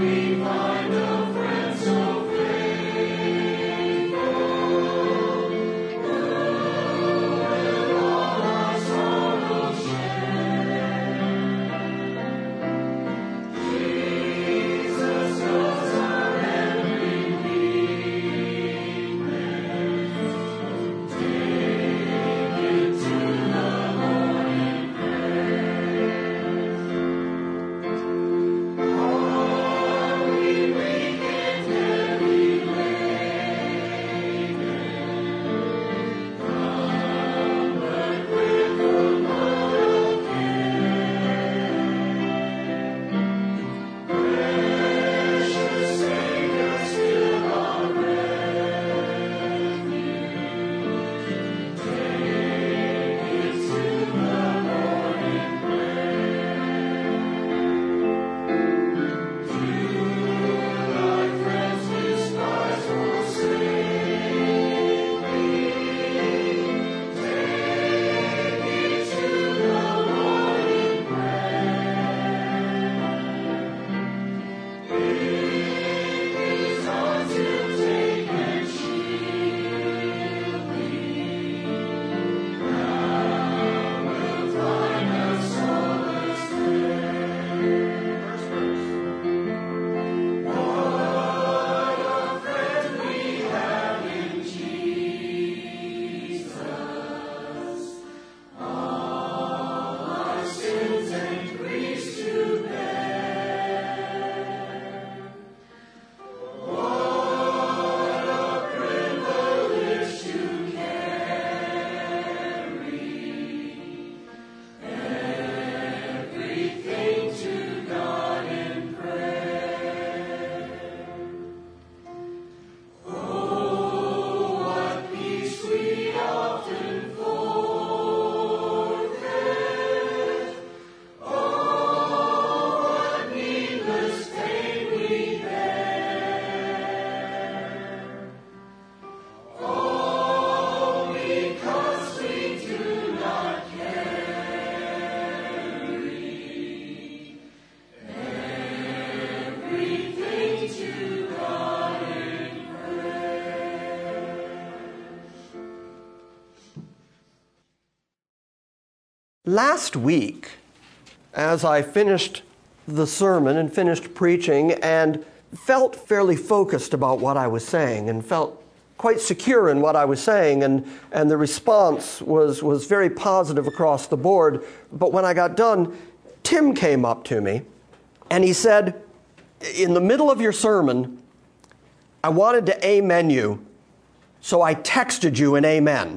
Last week, as I finished the sermon and finished preaching and felt fairly focused about what I was saying and felt quite secure in what I was saying, and the response was very positive across the board. But when I got done, Tim came up to me and he said, in the middle of your sermon, I wanted to amen you, so I texted you an amen.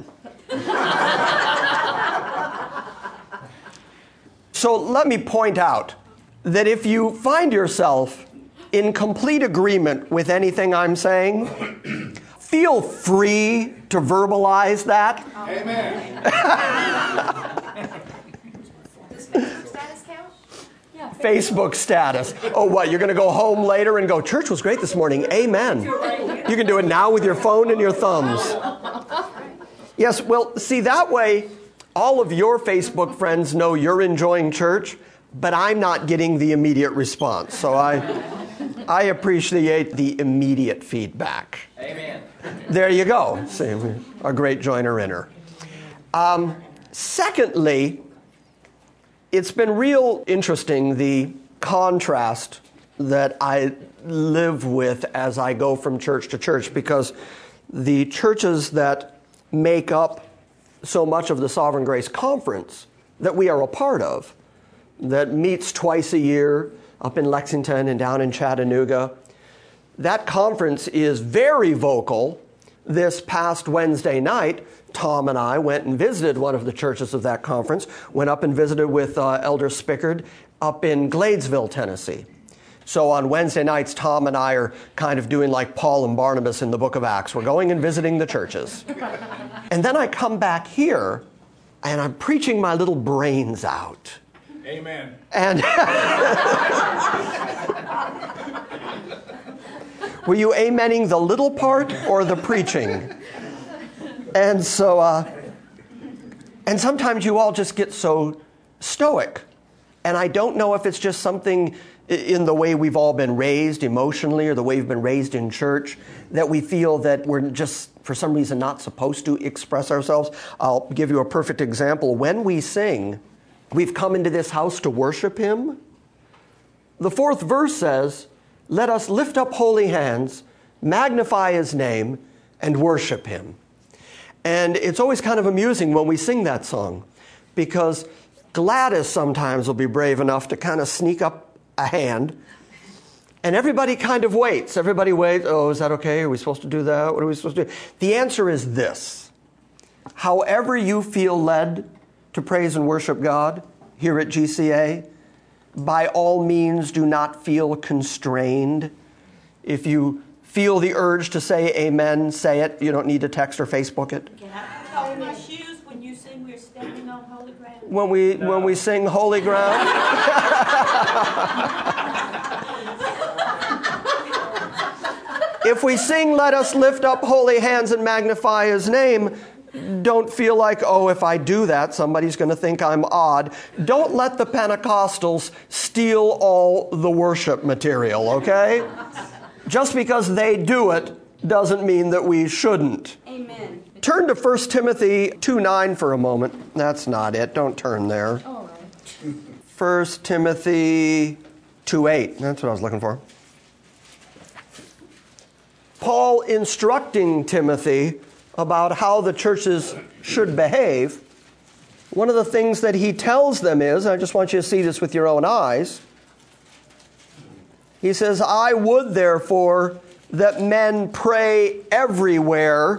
So let me point out that if you find yourself in complete agreement with anything I'm saying, feel free to verbalize that. Amen. Does Facebook status count? Yeah. Facebook status. Oh, what? You're going to go home later and go, church was great this morning. Amen. You can do it now with your phone and your thumbs. Yes, well, see, that way, all of your Facebook friends know you're enjoying church, but I'm not getting the immediate response. So I appreciate the immediate feedback. Amen. There you go. See, a great joiner-inner. Secondly, it's been real interesting, the contrast that I live with as I go from church to church, because the churches that make up so much of the Sovereign Grace Conference that we are a part of, that meets twice a year up in Lexington and down in Chattanooga, that conference is very vocal. This past Wednesday night, Tom and I went and visited one of the churches of that conference, went up and visited with Elder Spickard up in Gladesville, Tennessee. So on Wednesday nights, Tom and I are kind of doing like Paul and Barnabas in the book of Acts. We're going and visiting the churches. And then I come back here, and I'm preaching my little brains out. Amen. And were you amening the little part or the preaching? And so, and sometimes you all just get so stoic. And I don't know if it's just something in the way we've all been raised emotionally or the way we've been raised in church, that we feel that we're just, for some reason, not supposed to express ourselves. I'll give you a perfect example. When we sing, we've come into this house to worship Him. The 4th verse says, let us lift up holy hands, magnify His name, and worship Him. And it's always kind of amusing when we sing that song, because Gladys sometimes will be brave enough to kind of sneak up a hand, and everybody kind of waits. Everybody waits. Oh, is that okay? Are we supposed to do that? What are we supposed to do? The answer is this. However you feel led to praise and worship God here at GCA, by all means do not feel constrained. If you feel the urge to say amen, say it. You don't need to text or Facebook it. Can I hold my shoes when you sing we're standing on holy ground? When we sing holy ground. If we sing, let us lift up holy hands and magnify His name, don't feel like, oh, if I do that, somebody's going to think I'm odd. Don't let the Pentecostals steal all the worship material, okay? Just because they do it doesn't mean that we shouldn't. Amen. Turn to 1 Timothy 2:9 for a moment. That's not it. Don't turn there. All right. 1 Timothy 2:8. That's what I was looking for. Paul instructing Timothy about how the churches should behave. One of the things that he tells them is, I just want you to see this with your own eyes. He says, I would therefore that men pray everywhere.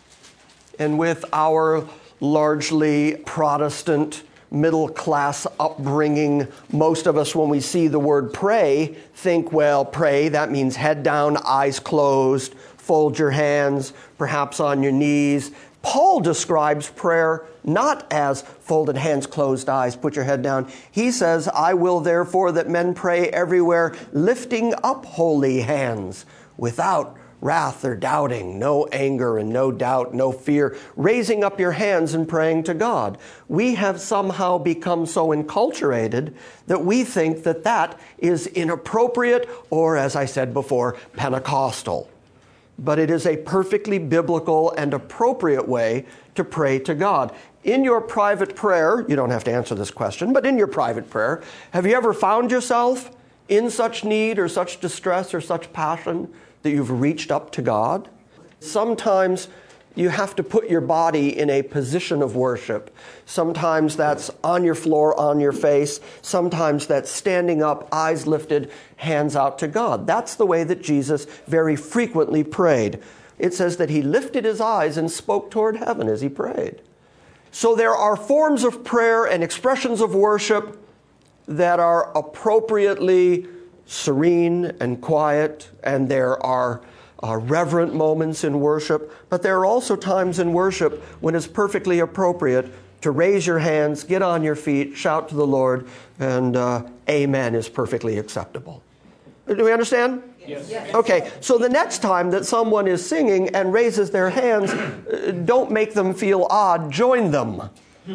And with our largely Protestant middle-class upbringing, most of us, when we see the word pray, think, well, pray, that means head down, eyes closed, fold your hands, perhaps on your knees. Paul describes prayer not as folded hands, closed eyes, put your head down. He says, I will therefore that men pray everywhere, lifting up holy hands without wrath or doubting, no anger and no doubt, no fear, raising up your hands and praying to God. We have somehow become so enculturated that we think that that is inappropriate or, as I said before, Pentecostal. But it is a perfectly biblical and appropriate way to pray to God. In your private prayer, you don't have to answer this question, but in your private prayer, have you ever found yourself in such need or such distress or such passion that you've reached up to God? Sometimes you have to put your body in a position of worship. Sometimes that's on your floor, on your face. Sometimes that's standing up, eyes lifted, hands out to God. That's the way that Jesus very frequently prayed. It says that He lifted His eyes and spoke toward heaven as He prayed. So there are forms of prayer and expressions of worship that are appropriately serene and quiet, and there are reverent moments in worship, but there are also times in worship when it's perfectly appropriate to raise your hands, get on your feet, shout to the Lord, and amen is perfectly acceptable. Do we understand? Yes. Okay, so the next time that someone is singing and raises their hands, don't make them feel odd, join them.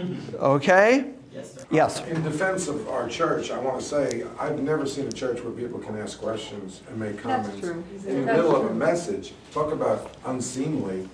Okay? Yes. In defense of our church, I want to say I've never seen a church where people can ask questions and make comments in the middle of a message. Talk about unseemly.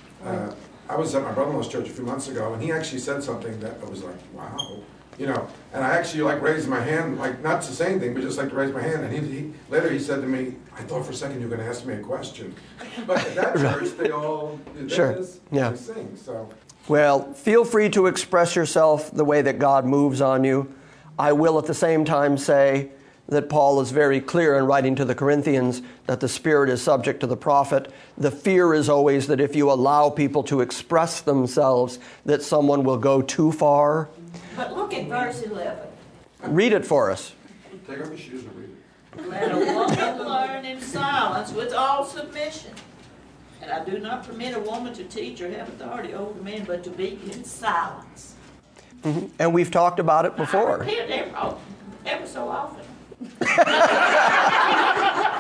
I was at my brother-in-law's church a few months ago, and he actually said something that I was like, wow. You know, and I actually raised my hand, not to say anything, but just to raise my hand. And he later he said to me, I thought for a second you were going to ask me a question. But at that church, they all did this, they sing, so... Well, feel free to express yourself the way that God moves on you. I will at the same time say that Paul is very clear in writing to the Corinthians that the Spirit is subject to the prophet. The fear is always that if you allow people to express themselves, that someone will go too far. But look at verse 11. Read it for us. Take off your shoes and read it. Let a woman learn in silence with all submission. And I do not permit a woman to teach or have authority over men, but to be in silence. Mm-hmm. And we've talked about it before. I repeat it ever so often.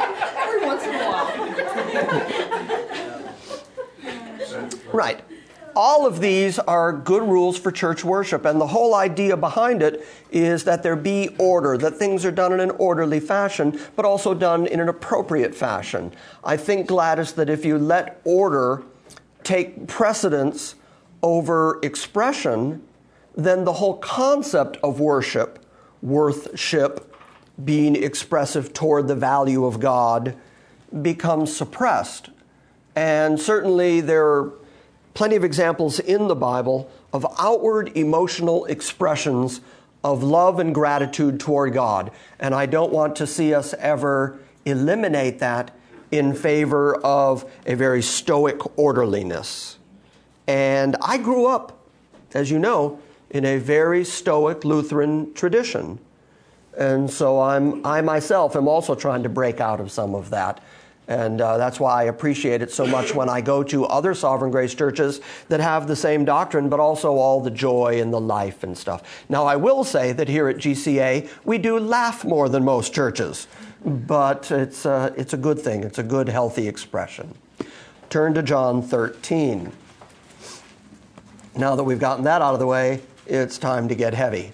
Every once in a while. Right. all of these are good rules for church worship, and the whole idea behind it is that there be order, that things are done in an orderly fashion, but also done in an appropriate fashion. I think, Gladys, that if you let order take precedence over expression, then the whole concept of worship, worthship, being expressive toward the value of God, becomes suppressed. And certainly there are plenty of examples in the Bible of outward emotional expressions of love and gratitude toward God. And I don't want to see us ever eliminate that in favor of a very stoic orderliness. And I grew up, as you know, in a very stoic Lutheran tradition. And so I myself am also trying to break out of some of that. And that's why I appreciate it so much when I go to other Sovereign Grace churches that have the same doctrine, but also all the joy and the life and stuff. Now, I will say that here at GCA, we do laugh more than most churches, but it's a good thing. It's a good, healthy expression. Turn to John 13. Now that we've gotten that out of the way, it's time to get heavy.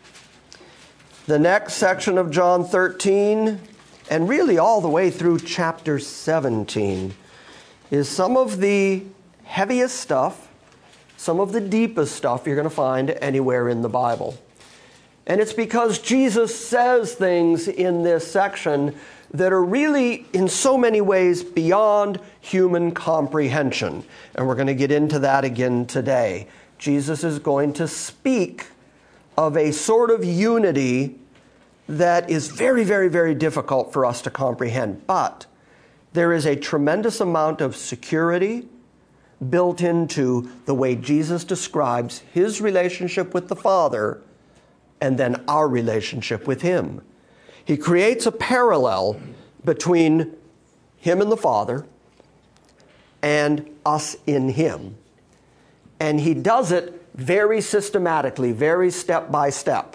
The next section of John 13, and really all the way through chapter 17, is some of the heaviest stuff, some of the deepest stuff you're going to find anywhere in the Bible. And it's because Jesus says things in this section that are really, in so many ways, beyond human comprehension. And we're going to get into that again today. Jesus is going to speak of a sort of unity that is very, very, very difficult for us to comprehend. But there is a tremendous amount of security built into the way Jesus describes his relationship with the Father and then our relationship with him. He creates a parallel between him and the Father and us in him. And he does it very systematically, very step by step.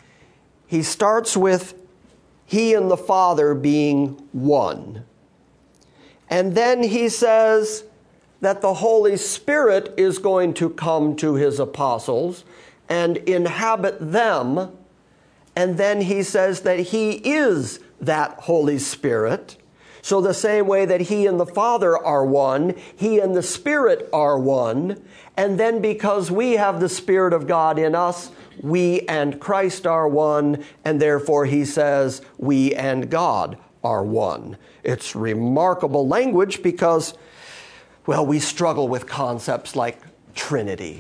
He starts with he and the Father being one. And then he says that the Holy Spirit is going to come to his apostles and inhabit them. And then he says that he is that Holy Spirit. So the same way that he and the Father are one, he and the Spirit are one. And then because we have the Spirit of God in us, we and Christ are one, and therefore he says we and God are one. It's remarkable language because, well, we struggle with concepts like Trinity.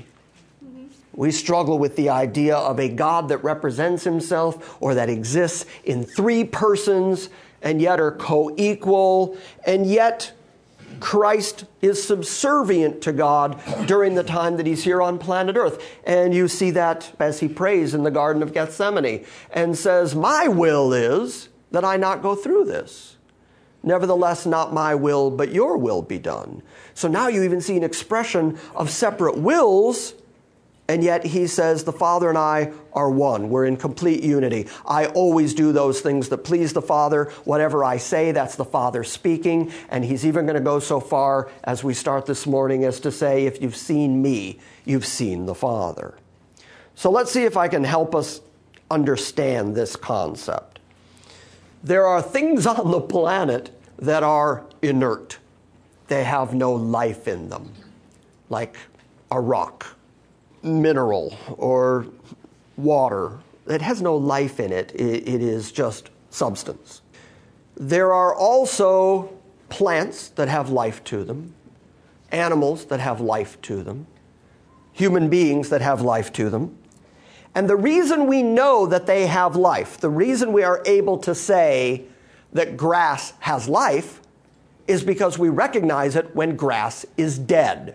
We struggle with the idea of a God that represents himself or that exists in three persons and yet are co-equal, and yet Christ is subservient to God during the time that he's here on planet Earth. And you see that as he prays in the Garden of Gethsemane and says, my will is that I not go through this. Nevertheless, not my will, but your will be done. So now you even see an expression of separate wills, and yet he says, the Father and I are one. We're in complete unity. I always do those things that please the Father. Whatever I say, that's the Father speaking. And he's even going to go so far as we start this morning as to say, if you've seen me, you've seen the Father. So let's see if I can help us understand this concept. There are things on the planet that are inert. They have no life in them, like a rock, mineral, or water. It has no life in it. It is just substance. There are also plants that have life to them, animals that have life to them, human beings that have life to them. And the reason we know that they have life, the reason we are able to say that grass has life, is because we recognize it when grass is dead.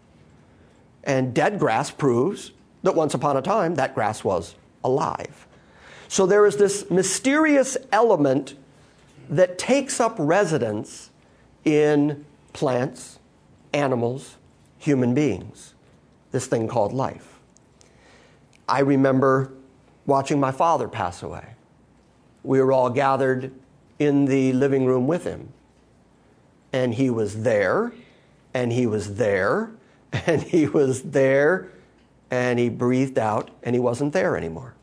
And dead grass proves that once upon a time that grass was alive. So there is this mysterious element that takes up residence in plants, animals, human beings, this thing called life. I remember watching my father pass away. We were all gathered in the living room with him. And he was there, and he was there, And he was there, and he breathed out, and he wasn't there anymore.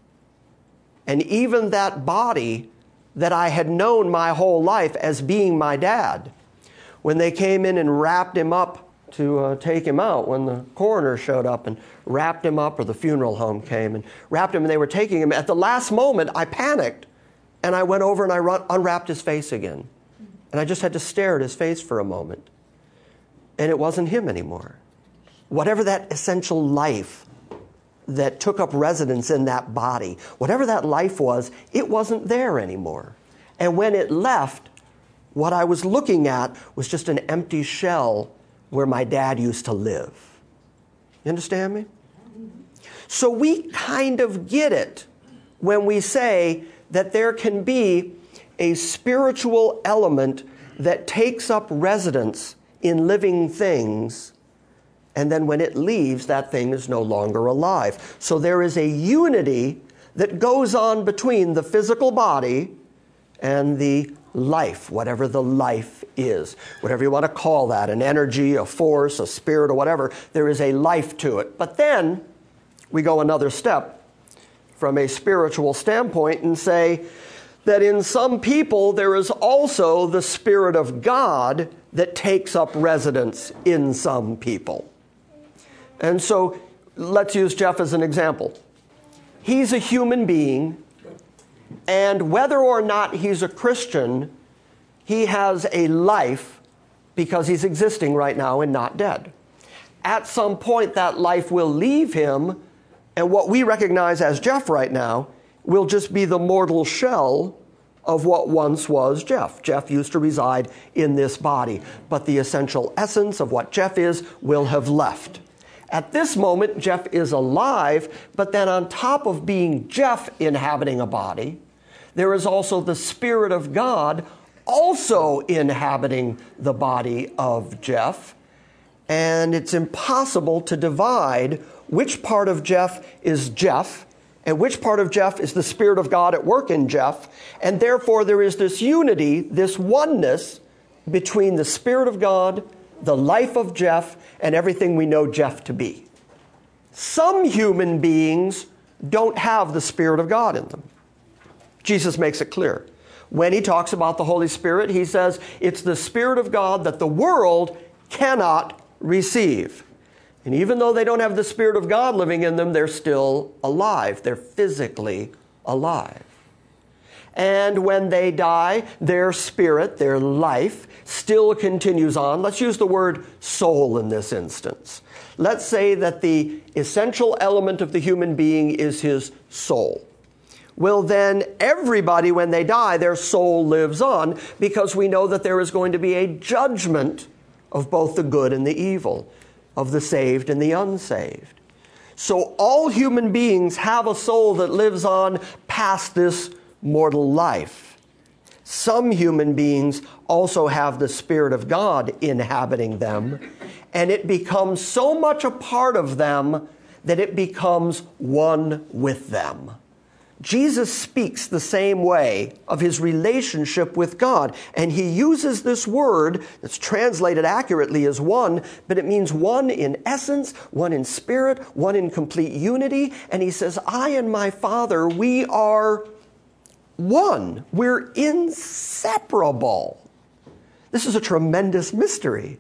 And even that body that I had known my whole life as being my dad, when they came in and wrapped him up to take him out, when the coroner showed up and wrapped him up, or the funeral home came and wrapped him and they were taking him, at the last moment I panicked and I went over and I unwrapped his face again. And I just had to stare at his face for a moment. And it wasn't him anymore. Whatever that essential life that took up residence in that body, whatever that life was, it wasn't there anymore. And when it left, what I was looking at was just an empty shell where my dad used to live. You understand me? So we kind of get it when we say that there can be a spiritual element that takes up residence in living things, and then when it leaves, that thing is no longer alive. So there is a unity that goes on between the physical body and the life, whatever the life is. Whatever you want to call that, an energy, a force, a spirit, or whatever, there is a life to it. But then we go another step from a spiritual standpoint and say that in some people there is also the Spirit of God that takes up residence in some people. And so let's use Jeff as an example. He's a human being, and whether or not he's a Christian, he has a life because he's existing right now and not dead. At some point, that life will leave him, and what we recognize as Jeff right now will just be the mortal shell of what once was Jeff. Jeff used to reside in this body, but the essential essence of what Jeff is will have left. At this moment, Jeff is alive, but then on top of being Jeff inhabiting a body, there is also the Spirit of God also inhabiting the body of Jeff. And it's impossible to divide which part of Jeff is Jeff and which part of Jeff is the Spirit of God at work in Jeff. And therefore, there is this unity, this oneness between the Spirit of God, the life of Jeff, and everything we know Jeff to be. Some human beings don't have the Spirit of God in them. Jesus makes it clear. When he talks about the Holy Spirit, he says it's the Spirit of God that the world cannot receive. And even though they don't have the Spirit of God living in them, they're still alive. They're physically alive. And when they die, their spirit, their life, still continues on. Let's use the word soul in this instance. Let's say that the essential element of the human being is his soul. Well, then everybody, when they die, their soul lives on, because we know that there is going to be a judgment of both the good and the evil, of the saved and the unsaved. So all human beings have a soul that lives on past this mortal life. Some human beings also have the Spirit of God inhabiting them, and it becomes so much a part of them that it becomes one with them. Jesus speaks the same way of his relationship with God, and he uses this word that's translated accurately as one, but it means one in essence, one in spirit, one in complete unity, and he says, I and my Father, we are one. We're inseparable. This is a tremendous mystery.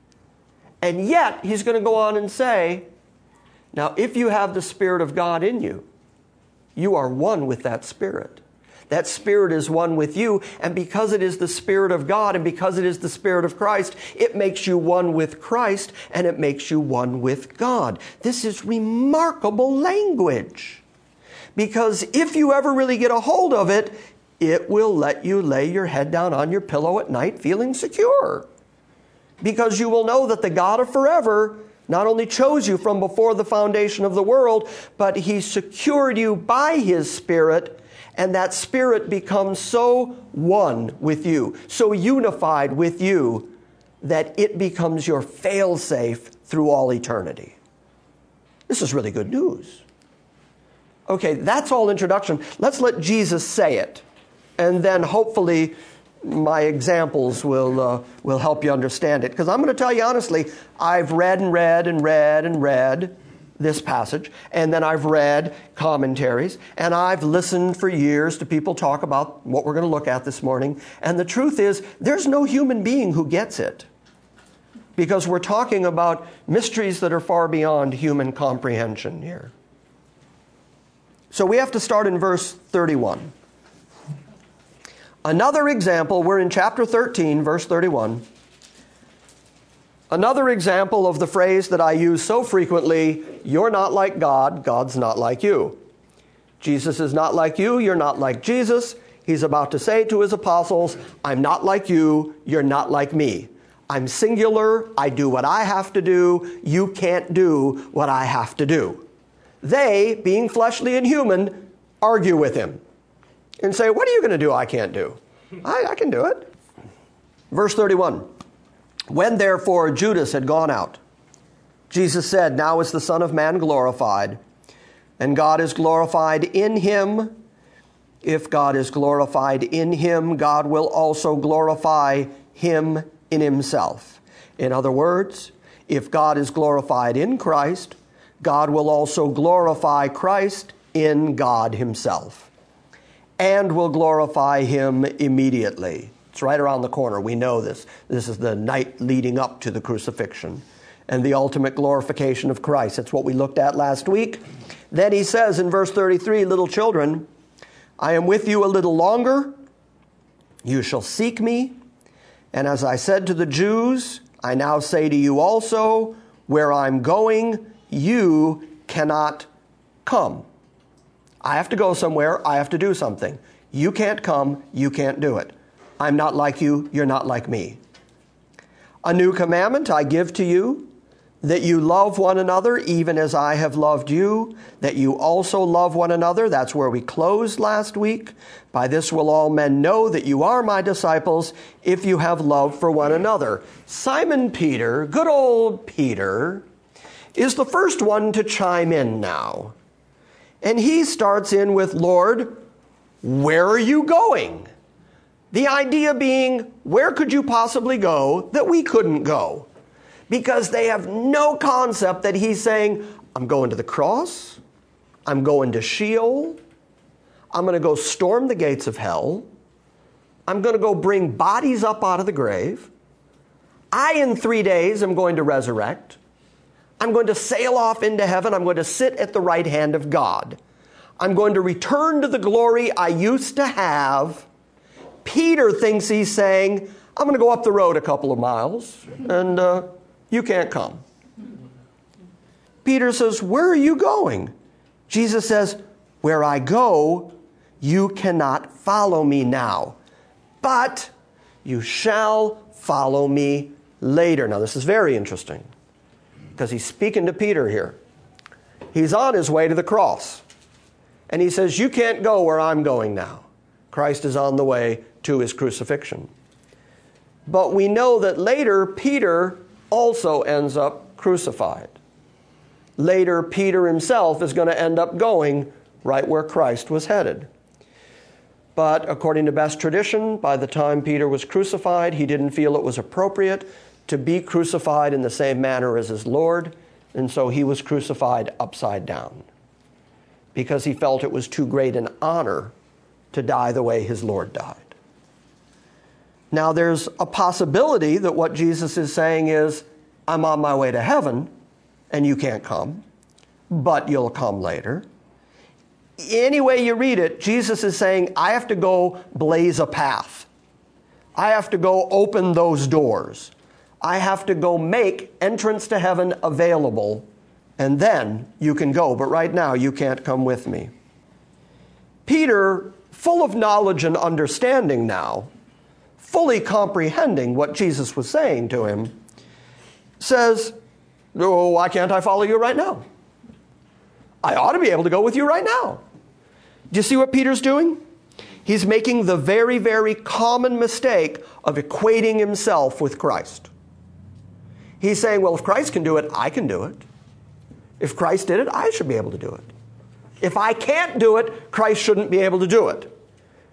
And yet, he's going to go on and say, now, if you have the Spirit of God in you, you are one with that Spirit. That Spirit is one with you, and because it is the Spirit of God and because it is the Spirit of Christ, it makes you one with Christ and it makes you one with God. This is remarkable language, because if you ever really get a hold of it, it will let you lay your head down on your pillow at night feeling secure, because you will know that the God of forever not only chose you from before the foundation of the world, but he secured you by his Spirit, and that Spirit becomes so one with you, so unified with you, that it becomes your fail-safe through all eternity. This is really good news. Okay, that's all introduction. Let's let Jesus say it, and then hopefully my examples will help you understand it. Because I'm going to tell you honestly, I've read and read and read and read this passage, and then I've read commentaries, and I've listened for years to people talk about what we're going to look at this morning. And the truth is, there's no human being who gets it. Because we're talking about mysteries that are far beyond human comprehension here. So we have to start in verse 31. Another example, we're in chapter 13, verse 31. Another example of the phrase that I use so frequently, you're not like God, God's not like you. Jesus is not like you, you're not like Jesus. He's about to say to his apostles, I'm not like you, you're not like me. I'm singular, I do what I have to do, you can't do what I have to do. They, being fleshly and human, argue with him and say, what are you going to do I can't do? I can do it. Verse 31. When therefore Judas had gone out, Jesus said, now is the Son of Man glorified, and God is glorified in him. If God is glorified in him, God will also glorify him in himself. In other words, if God is glorified in Christ, God will also glorify Christ in God himself, and will glorify him immediately. It's right around the corner. We know this. This is the night leading up to the crucifixion and the ultimate glorification of Christ. That's what we looked at last week. Then he says in verse 33, little children, I am with you a little longer. You shall seek me. And as I said to the Jews, I now say to you also, where I'm going, you cannot come. I have to go somewhere. I have to do something. You can't come. You can't do it. I'm not like you. You're not like me. A new commandment I give to you, that you love one another even as I have loved you, that you also love one another. That's where we closed last week. By this will all men know that you are my disciples, if you have love for one another. Simon Peter, good old Peter, is the first one to chime in now. And he starts in with, Lord, where are you going? The idea being, where could you possibly go that we couldn't go? Because they have no concept that he's saying, I'm going to the cross. I'm going to Sheol. I'm going to go storm the gates of hell. I'm going to go bring bodies up out of the grave. In 3 days, am going to resurrect. I'm going to sail off into heaven. I'm going to sit at the right hand of God. I'm going to return to the glory I used to have. Peter thinks he's saying, I'm going to go up the road a couple of miles, and you can't come. Peter says, where are you going? Jesus says, where I go, you cannot follow me now, but you shall follow me later. Now, this is very interesting, because he's speaking to Peter here. He's on his way to the cross, and he says, you can't go where I'm going now. Christ is on the way to his crucifixion. But we know that later Peter also ends up crucified. Later, Peter himself is going to end up going right where Christ was headed. But according to best tradition, by the time Peter was crucified, he didn't feel it was appropriate to be crucified in the same manner as his Lord, and so he was crucified upside down, because he felt it was too great an honor to die the way his Lord died. Now, there's a possibility that what Jesus is saying is, I'm on my way to heaven, and you can't come, but you'll come later. Any way you read it, Jesus is saying, I have to go blaze a path. I have to go open those doors. I have to go make entrance to heaven available, and then you can go. But right now, you can't come with me. Peter, full of knowledge and understanding now, fully comprehending what Jesus was saying to him, says, oh, why can't I follow you right now? I ought to be able to go with you right now. Do you see what Peter's doing? He's making the very, very common mistake of equating himself with Christ. He's saying, well, if Christ can do it, I can do it. If Christ did it, I should be able to do it. If I can't do it, Christ shouldn't be able to do it.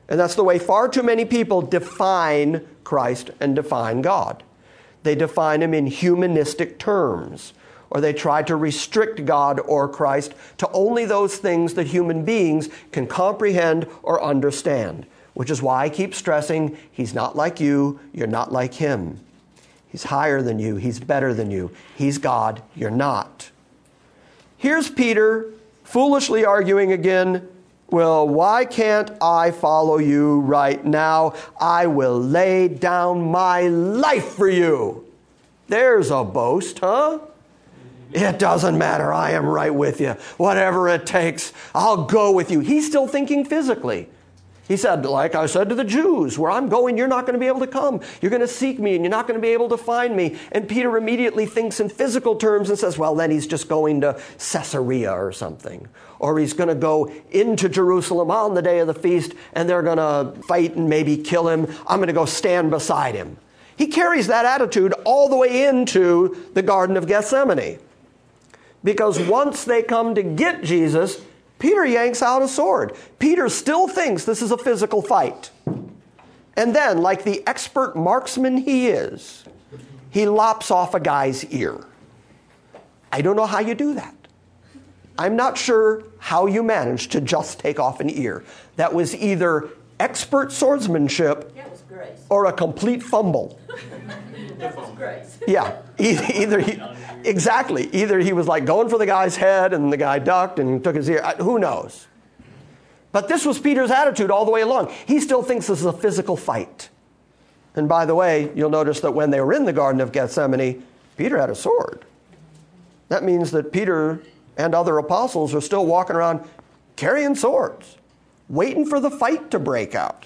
And that's the way far too many people define Christ and define God. They define him in humanistic terms, or they try to restrict God or Christ to only those things that human beings can comprehend or understand, which is why I keep stressing he's not like you, you're not like him. He's higher than you, he's better than you. He's God, you're not. Here's Peter foolishly arguing again, well, why can't I follow you right now? I will lay down my life for you. There's a boast, huh? It doesn't matter. I am right with you. Whatever it takes, I'll go with you. He's still thinking physically. He said, like I said to the Jews, where I'm going, you're not going to be able to come. You're going to seek me and you're not going to be able to find me. And Peter immediately thinks in physical terms and says, well, then he's just going to Caesarea or something. Or he's going to go into Jerusalem on the day of the feast and they're going to fight and maybe kill him. I'm going to go stand beside him. He carries that attitude all the way into the Garden of Gethsemane. Because once they come to get Jesus, Peter yanks out a sword. Peter still thinks this is a physical fight. And then, like the expert marksman he is, he lops off a guy's ear. I don't know how you do that. I'm not sure how you managed to just take off an ear. That was either expert swordsmanship or a complete fumble. That was grace. Yeah, either he was like going for the guy's head and the guy ducked and took his ear. Who knows? But this was Peter's attitude all the way along. He still thinks this is a physical fight. And by the way, you'll notice that when they were in the Garden of Gethsemane, Peter had a sword. That means that Peter and other apostles are still walking around carrying swords, waiting for the fight to break out.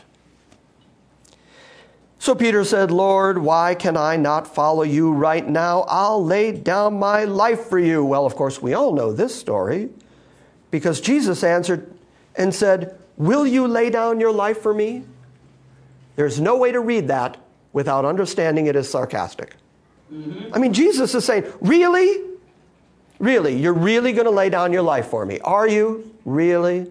So Peter said, Lord, why can I not follow you right now? I'll lay down my life for you. Well, of course, we all know this story because Jesus answered and said, will you lay down your life for me? There's no way to read that without understanding it as sarcastic. I mean, Jesus is saying, really? Really? You're really going to lay down your life for me? Are you? Really?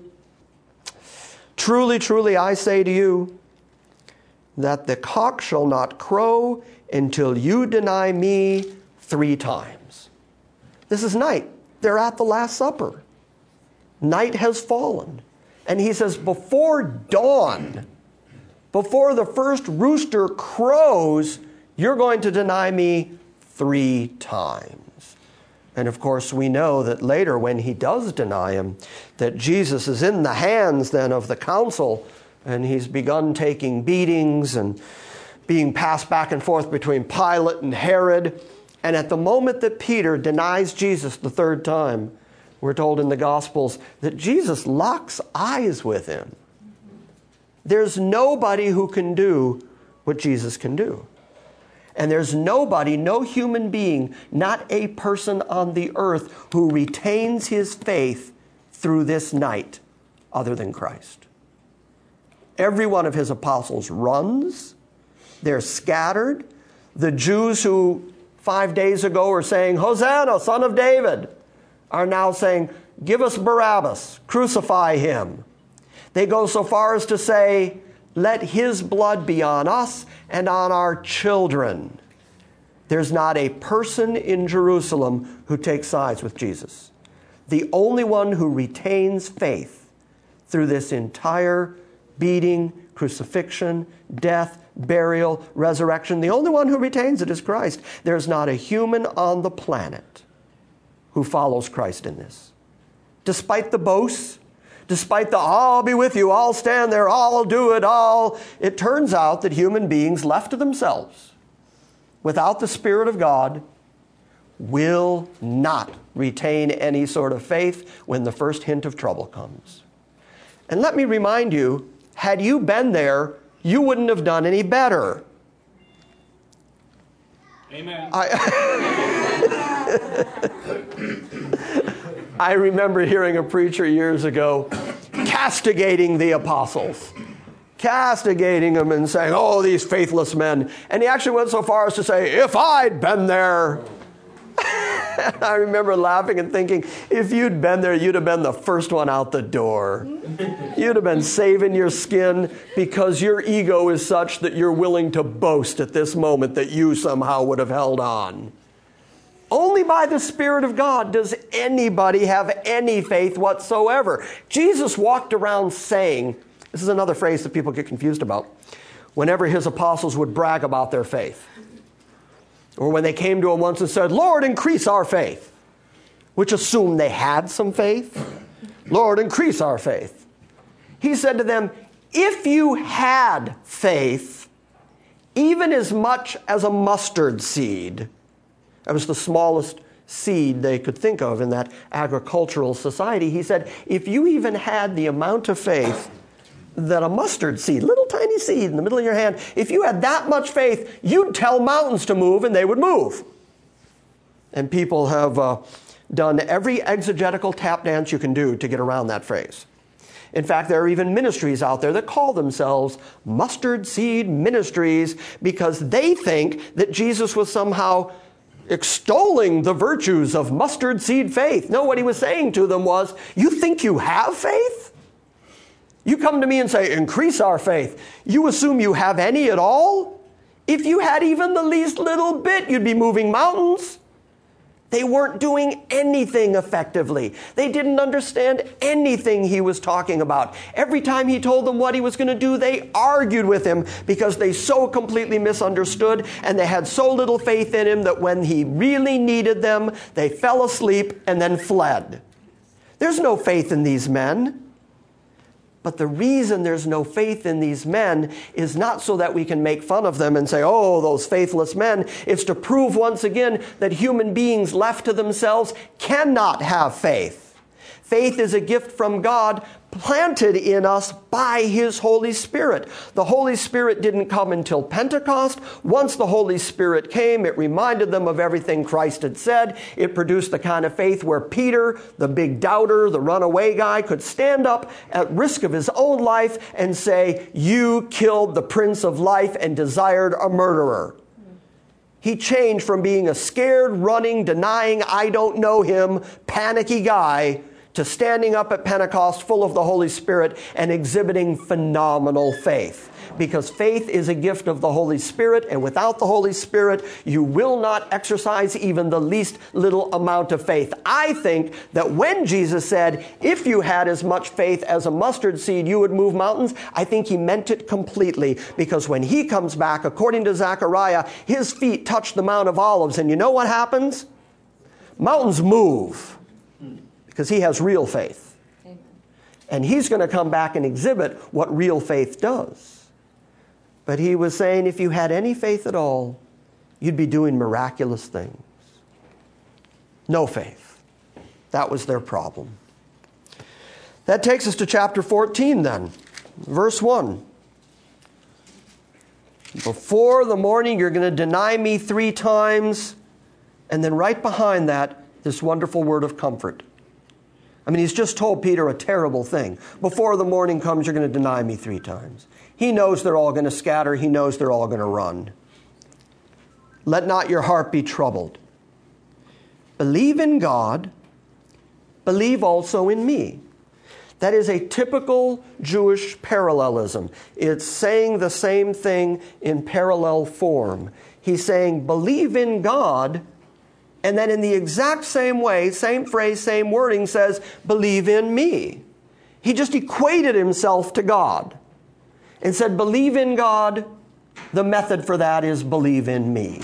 Truly, truly, I say to you, that the cock shall not crow until you deny me 3 times. This is night. They're at the Last Supper. Night has fallen. And he says, before dawn, before the first rooster crows, you're going to deny me 3 times. And of course, we know that later when he does deny him, that Jesus is in the hands then of the council. And he's begun taking beatings and being passed back and forth between Pilate and Herod. And at the moment that Peter denies Jesus the 3rd time, we're told in the Gospels that Jesus locks eyes with him. There's nobody who can do what Jesus can do. And there's nobody, no human being, not a person on the earth who retains his faith through this night other than Christ. Every one of his apostles runs. They're scattered. The Jews who 5 days ago were saying, Hosanna, Son of David, are now saying, give us Barabbas, crucify him. They go so far as to say, let his blood be on us and on our children. There's not a person in Jerusalem who takes sides with Jesus. The only one who retains faith through this entire beating, crucifixion, death, burial, resurrection. The only one who retains it is Christ. There's not a human on the planet who follows Christ in this. Despite the boasts, despite the, I'll be with you, I'll stand there, I'll do it all. It turns out that human beings left to themselves, without the Spirit of God, will not retain any sort of faith when the first hint of trouble comes. And let me remind you, had you been there, you wouldn't have done any better. Amen. I remember hearing a preacher years ago castigating the apostles. Castigating them and saying, oh, these faithless men. And he actually went so far as to say, if I'd been there. I remember laughing and thinking, if you'd been there, you'd have been the first one out the door. You'd have been saving your skin because your ego is such that you're willing to boast at this moment that you somehow would have held on. Only by the Spirit of God does anybody have any faith whatsoever. Jesus walked around saying, this is another phrase that people get confused about, whenever his apostles would brag about their faith. Or when they came to him once and said, Lord, increase our faith, which assumed they had some faith. Lord, increase our faith. He said to them, if you had faith, even as much as a mustard seed, that was the smallest seed they could think of in that agricultural society. He said, if you even had the amount of faith that a mustard seed, little tiny seed in the middle of your hand, if you had that much faith, you'd tell mountains to move and they would move. And people have done every exegetical tap dance you can do to get around that phrase. In fact, there are even ministries out there that call themselves mustard seed ministries because they think that Jesus was somehow extolling the virtues of mustard seed faith. No, what he was saying to them was, you think you have faith? You come to me and say, increase our faith. You assume you have any at all? If you had even the least little bit, you'd be moving mountains. They weren't doing anything effectively. They didn't understand anything he was talking about. Every time he told them what he was going to do, they argued with him because they so completely misunderstood and they had so little faith in him that when he really needed them, they fell asleep and then fled. There's no faith in these men. But the reason there's no faith in these men is not so that we can make fun of them and say, oh, those faithless men. It's to prove once again that human beings left to themselves cannot have faith. Faith is a gift from God planted in us by his Holy Spirit. The Holy Spirit didn't come until Pentecost. Once the Holy Spirit came, it reminded them of everything Christ had said. It produced the kind of faith where Peter, the big doubter, the runaway guy, could stand up at risk of his own life and say, you killed the Prince of Life and desired a murderer. He changed from being a scared, running, denying, I don't know him, panicky guy to standing up at Pentecost full of the Holy Spirit and exhibiting phenomenal faith. Because faith is a gift of the Holy Spirit, and without the Holy Spirit, you will not exercise even the least little amount of faith. I think that when Jesus said, if you had as much faith as a mustard seed, you would move mountains, I think he meant it completely. Because when he comes back, according to Zechariah, his feet touch the Mount of Olives, and you know what happens? Mountains move. Because he has real faith. Amen. And he's going to come back and exhibit what real faith does. But he was saying if you had any faith at all, you'd be doing miraculous things. No faith. That was their problem. That takes us to chapter 14 then. Verse 1. Before the morning you're going to deny me 3 times. And then right behind that, this wonderful word of comfort. I mean, he's just told Peter a terrible thing. Before the morning comes, you're going to deny me 3 times. He knows they're all going to scatter. He knows they're all going to run. Let not your heart be troubled. Believe in God. Believe also in me. That is a typical Jewish parallelism. It's saying the same thing in parallel form. He's saying, believe in God. And then in the exact same way, same phrase, same wording says, believe in me. He just equated himself to God and said, believe in God. The method for that is believe in me.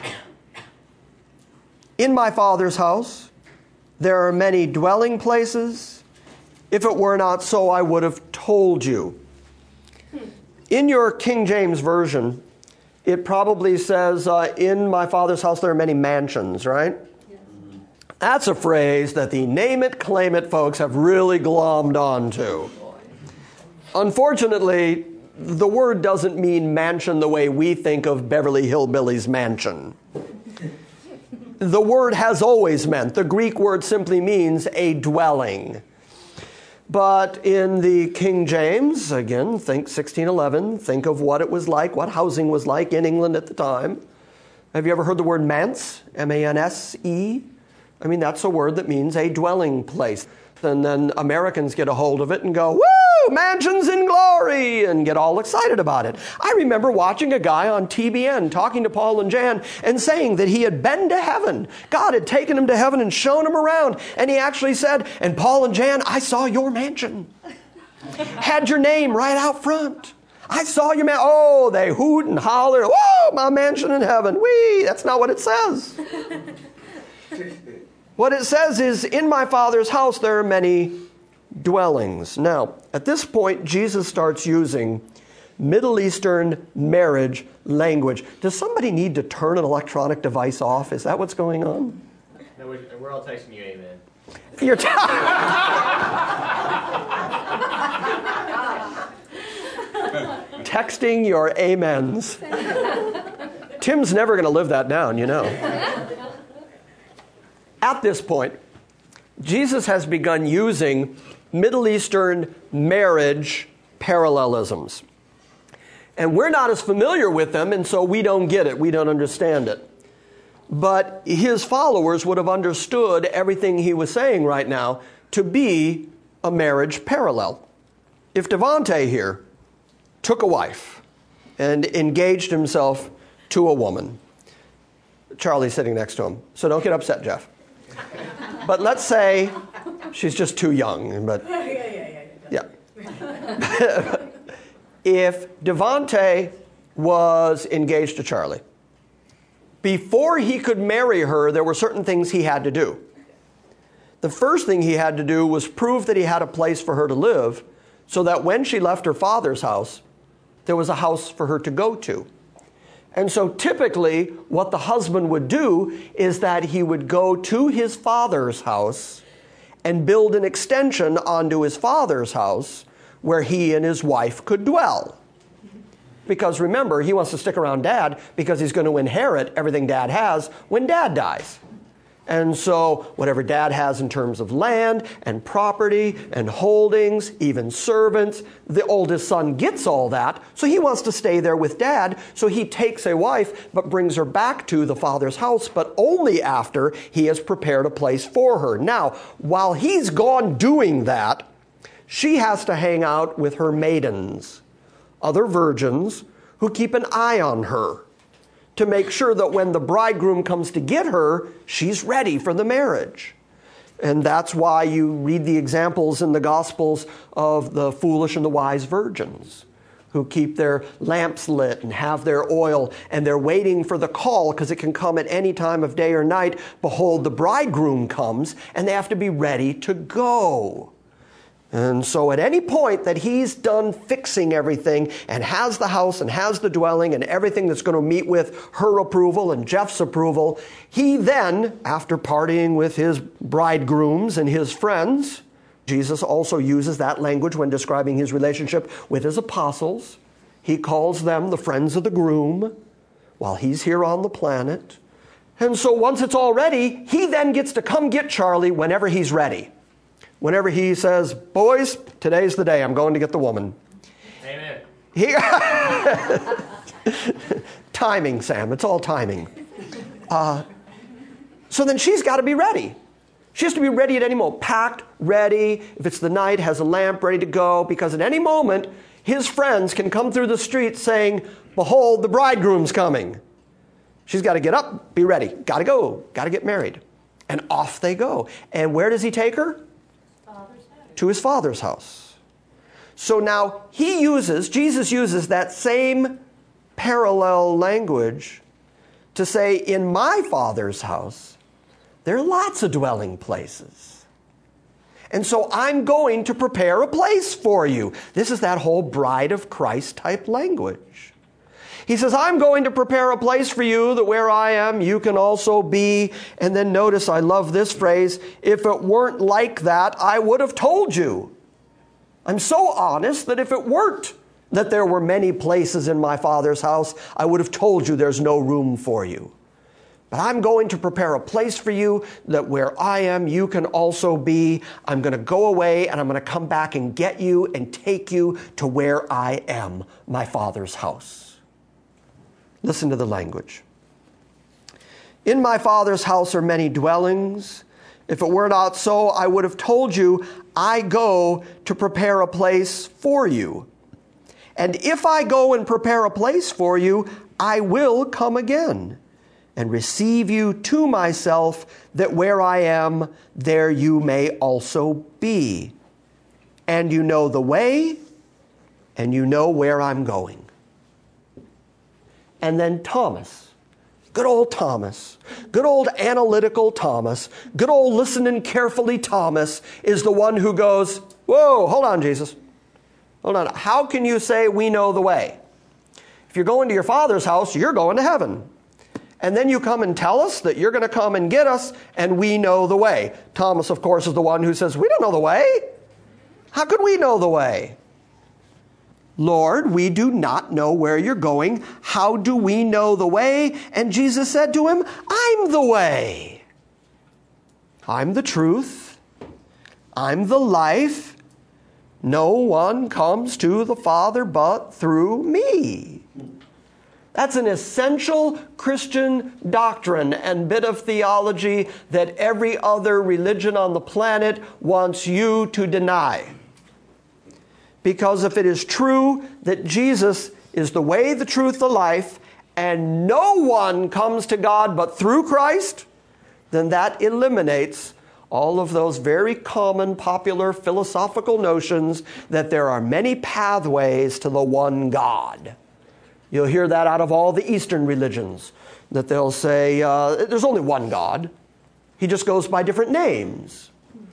In my Father's house, there are many dwelling places. If it were not so, I would have told you. In your King James Version, it probably says, in my Father's house there are many mansions, right? Yes. That's a phrase that the name it, claim it folks have really glommed onto. Unfortunately, the word doesn't mean mansion the way we think of Beverly Hillbillies mansion. The word has always meant, the Greek word simply means a dwelling. But in the King James, again, think 1611, think of what it was like, what housing was like in England at the time. Have you ever heard the word manse? M-A-N-S-E? I mean, that's a word that means a dwelling place. And then Americans get a hold of it and go, woo, mansions in glory, and get all excited about it. I remember watching a guy on TBN talking to Paul and Jan and saying that he had been to heaven. God had taken him to heaven and shown him around. And he actually said, and Paul and Jan, I saw your mansion. Had your name right out front. I saw your man. Oh, they hoot and holler. Whoa, my mansion in heaven. Whee, that's not what it says. What it says is, in my Father's house there are many dwellings. Now, at this point, Jesus starts using Middle Eastern marriage language. Does somebody need to turn an electronic device off? Is that what's going on? No, we're all texting you amen. You're texting your amens. Tim's never going to live that down, you know. At this point, Jesus has begun using Middle Eastern marriage parallelisms. And we're not as familiar with them, and so we don't get it. We don't understand it. But his followers would have understood everything he was saying right now to be a marriage parallel. If Devante here took a wife and engaged himself to a woman, Charlie's sitting next to him, so don't get upset, Jeff. But let's say she's just too young. But yeah. If Devante was engaged to Charlie, before he could marry her, there were certain things he had to do. The first thing he had to do was prove that he had a place for her to live, so that when she left her father's house, there was a house for her to go to. And so typically what the husband would do is that he would go to his father's house and build an extension onto his father's house where he and his wife could dwell. Because remember, he wants to stick around Dad because he's going to inherit everything Dad has when Dad dies. And so whatever Dad has in terms of land and property and holdings, even servants, the oldest son gets all that. So he wants to stay there with Dad. So he takes a wife but brings her back to the father's house, but only after he has prepared a place for her. Now, while he's gone doing that, she has to hang out with her maidens, other virgins who keep an eye on her, to make sure that when the bridegroom comes to get her, she's ready for the marriage. And that's why you read the examples in the Gospels of the foolish and the wise virgins who keep their lamps lit and have their oil, and they're waiting for the call because it can come at any time of day or night. Behold, the bridegroom comes, and they have to be ready to go. And so at any point that he's done fixing everything and has the house and has the dwelling and everything that's going to meet with her approval and Jeff's approval, he then, after partying with his bridegrooms and his friends, Jesus also uses that language when describing his relationship with his apostles. He calls them the friends of the groom while he's here on the planet. And so once it's all ready, he then gets to come get Charlie whenever he's ready. Whenever he says, boys, today's the day, I'm going to get the woman. Amen. Timing, Sam. It's all timing. So then she's got to be ready. She has to be ready at any moment. Packed, ready. If it's the night, has a lamp ready to go. Because at any moment, his friends can come through the street saying, behold, the bridegroom's coming. She's got to get up, be ready. Got to go. Got to get married. And off they go. And where does he take her? To his father's house. So now Jesus uses that same parallel language to say, in my Father's house, there are lots of dwelling places. And so I'm going to prepare a place for you. This is that whole bride of Christ type language. He says, I'm going to prepare a place for you that where I am, you can also be. And then notice, I love this phrase, if it weren't like that, I would have told you. I'm so honest that if it weren't that there were many places in my Father's house, I would have told you there's no room for you. But I'm going to prepare a place for you that where I am, you can also be. I'm going to go away and I'm going to come back and get you and take you to where I am, my Father's house. Listen to the language. In my Father's house are many dwellings. If it were not so, I would have told you, I go to prepare a place for you. And if I go and prepare a place for you, I will come again and receive you to myself, that where I am, there you may also be. And you know the way, and you know where I'm going. And then Thomas. Good old Thomas, good old analytical Thomas, good old listening carefully Thomas is the one who goes, whoa, hold on, Jesus. Hold on. How can you say we know the way? If you're going to your Father's house, you're going to heaven. And then you come and tell us that you're going to come and get us and we know the way. Thomas, of course, is the one who says, we don't know the way. How could we know the way? Lord, we do not know where you're going. How do we know the way? And Jesus said to him, I'm the way. I'm the truth. I'm the life. No one comes to the Father but through me. That's an essential Christian doctrine and bit of theology that every other religion on the planet wants you to deny. Because if it is true that Jesus is the way, the truth, the life, and no one comes to God but through Christ, then that eliminates all of those very common, popular philosophical notions that there are many pathways to the one God. You'll hear that out of all the Eastern religions, that they'll say, there's only one God. He just goes by different names.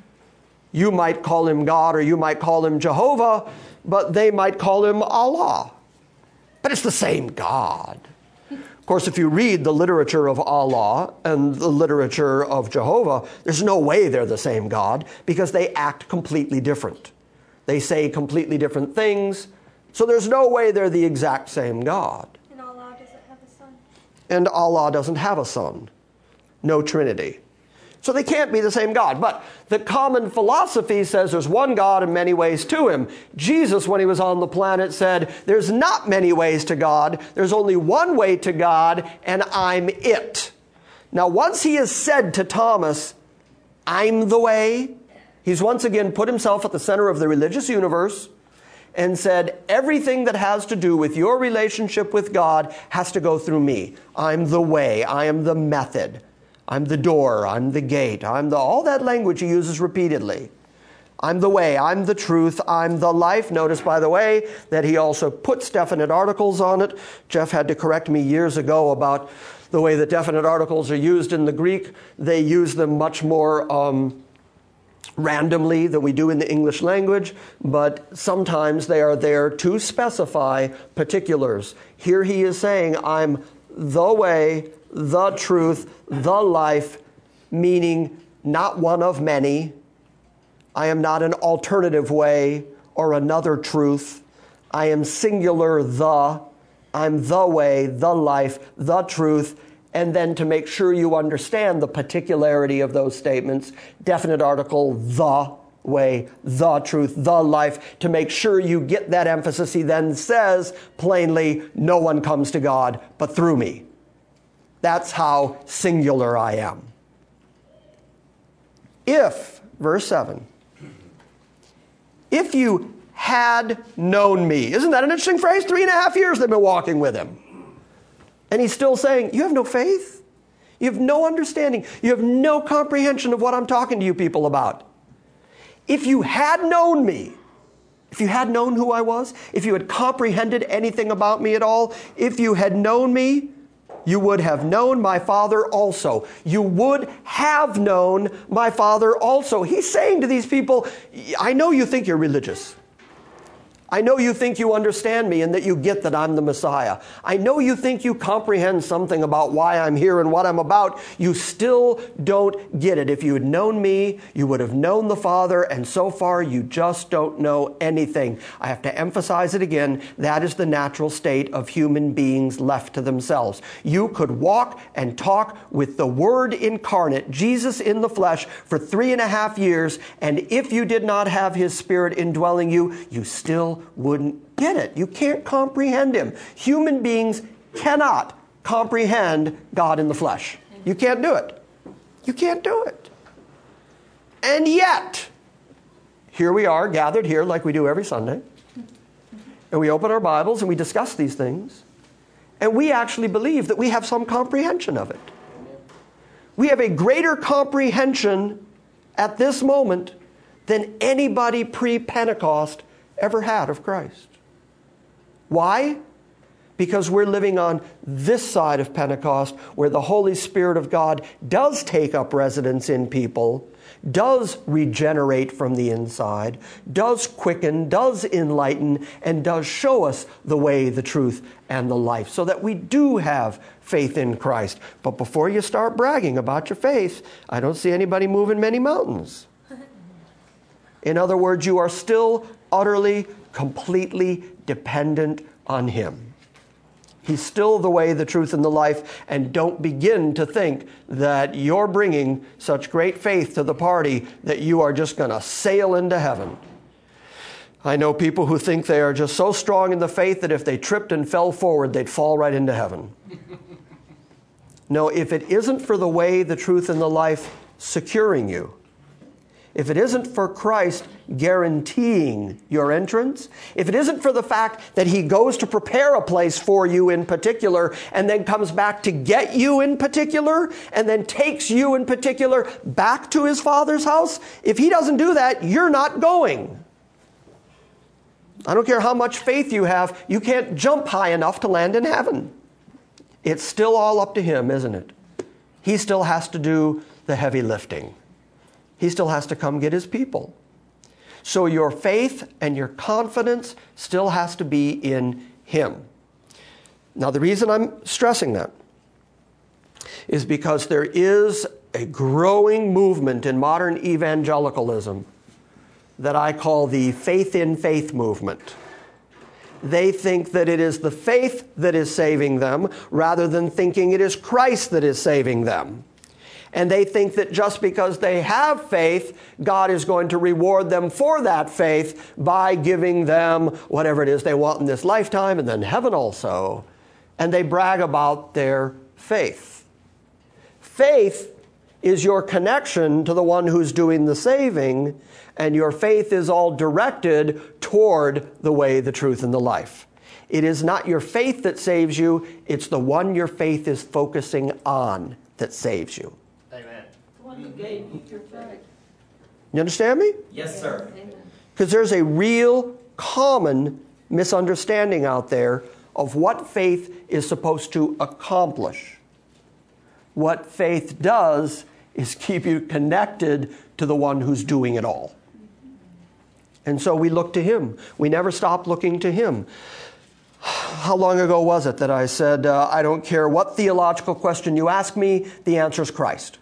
You might call him God or you might call him Jehovah, but they might call him Allah. But it's the same God. Of course, if you read the literature of Allah and the literature of Jehovah, there's no way they're the same God because they act completely different. They say completely different things, so there's no way they're the exact same God. And Allah doesn't have a son. And Allah doesn't have a son. No Trinity. So they can't be the same God. But the common philosophy says there's one God and many ways to him. Jesus, when he was on the planet, said there's not many ways to God. There's only one way to God, and I'm it. Now, once he has said to Thomas, I'm the way, he's once again put himself at the center of the religious universe and said, everything that has to do with your relationship with God has to go through me. I'm the way. I am the method. I'm the door, I'm the gate, all that language he uses repeatedly. I'm the way, I'm the truth, I'm the life. Notice, by the way, that he also puts definite articles on it. Jeff had to correct me years ago about the way that definite articles are used in the Greek. They use them much more randomly than we do in the English language, but sometimes they are there to specify particulars. Here he is saying, I'm the way, the truth, the life, meaning not one of many. I am not an alternative way or another truth. I am singular the. I'm the way, the life, the truth. And then to make sure you understand the particularity of those statements, definite article, the way, the truth, the life. To make sure you get that emphasis, he then says plainly, no one comes to God but through me. That's how singular I am. If, verse 7, if you had known me. Isn't that an interesting phrase? 3.5 years they've been walking with him. And he's still saying, you have no faith? You have no understanding. You have no comprehension of what I'm talking to you people about. If you had known me, if you had known who I was, if you had comprehended anything about me at all, if you had known me, you would have known my Father also. You would have known my Father also. He's saying to these people, I know you think you're religious. I know you think you understand me and that you get that I'm the Messiah. I know you think you comprehend something about why I'm here and what I'm about. You still don't get it. If you had known me, you would have known the Father, and so far you just don't know anything. I have to emphasize it again. That is the natural state of human beings left to themselves. You could walk and talk with the Word incarnate, Jesus in the flesh, for 3.5 years, and if you did not have His Spirit indwelling you, you still wouldn't get it. You can't comprehend Him. Human beings cannot comprehend God in the flesh. You can't do it. You can't do it. And yet, here we are gathered here like we do every Sunday. And we open our Bibles and we discuss these things. And we actually believe that we have some comprehension of it. We have a greater comprehension at this moment than anybody pre-Pentecost ever had of Christ. Why? Because we're living on this side of Pentecost, where the Holy Spirit of God does take up residence in people, does regenerate from the inside, does quicken, does enlighten, and does show us the way, the truth, and the life, so that we do have faith in Christ. But before you start bragging about your faith, I don't see anybody moving many mountains. In other words, you are still utterly, completely dependent on Him. He's still the way, the truth, and the life, and don't begin to think that you're bringing such great faith to the party that you are just going to sail into heaven. I know people who think they are just so strong in the faith that if they tripped and fell forward, they'd fall right into heaven. No, if it isn't for the way, the truth, and the life securing you, if it isn't for Christ guaranteeing your entrance, if it isn't for the fact that He goes to prepare a place for you in particular and then comes back to get you in particular and then takes you in particular back to His Father's house, if He doesn't do that, you're not going. I don't care how much faith you have, you can't jump high enough to land in heaven. It's still all up to Him, isn't it? He still has to do the heavy lifting. He still has to come get His people. So your faith and your confidence still has to be in Him. Now, the reason I'm stressing that is because there is a growing movement in modern evangelicalism that I call the faith in faith movement. They think that it is the faith that is saving them rather than thinking it is Christ that is saving them. And they think that just because they have faith, God is going to reward them for that faith by giving them whatever it is they want in this lifetime and then heaven also. And they brag about their faith. Faith is your connection to the one who's doing the saving, and your faith is all directed toward the way, the truth, and the life. It is not your faith that saves you, it's the one your faith is focusing on that saves you. Amen. The one who gave you your faith. You understand me? Yes, sir. Because there's a real common misunderstanding out there of what faith is supposed to accomplish. What faith does is keep you connected to the one who's doing it all. And so we look to Him. We never stop looking to Him. How long ago was it that I said, I don't care what theological question you ask me, the answer is Christ.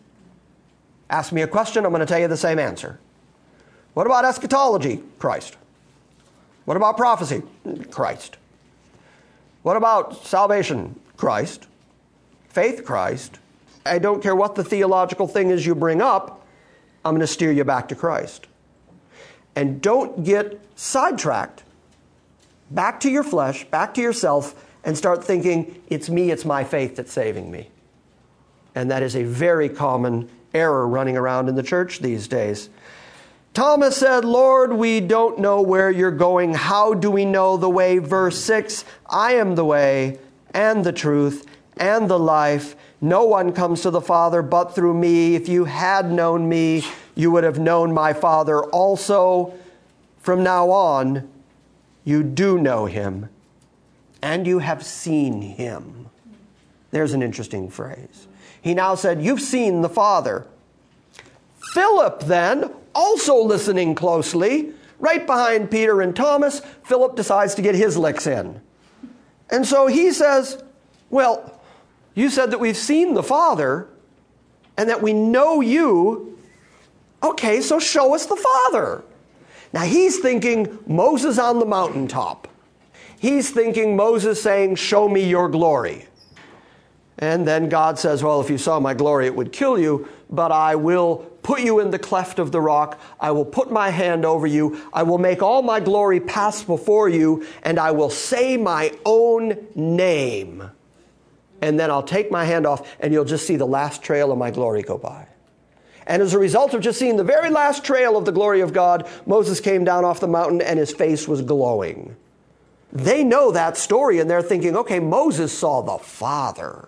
Ask me a question, I'm going to tell you the same answer. What about eschatology? Christ. What about prophecy? Christ. What about salvation? Christ. Faith? Christ. I don't care what the theological thing is you bring up, I'm going to steer you back to Christ. And don't get sidetracked back to your flesh, back to yourself, and start thinking, it's me, it's my faith that's saving me. And that is a very common error running around in the church these days. Thomas said, Lord, we don't know where you're going. How do we know the way? Verse 6, I am the way and the truth and the life. No one comes to the Father but through me. If you had known me, you would have known my Father also. From now on, you do know Him, and you have seen Him. There's an interesting phrase. He now said, you've seen the Father. Philip then, also listening closely, right behind Peter and Thomas, Philip decides to get his licks in. And so he says, well, you said that we've seen the Father and that we know you. Okay, so show us the Father. Now he's thinking Moses on the mountaintop. He's thinking Moses saying, show me your glory. And then God says, well, if you saw my glory, it would kill you, but I will put you in the cleft of the rock. I will put my hand over you. I will make all my glory pass before you, and I will say my own name. And then I'll take my hand off, and you'll just see the last trail of my glory go by. And as a result of just seeing the very last trail of the glory of God, Moses came down off the mountain and his face was glowing. They know that story and they're thinking, okay, Moses saw the Father.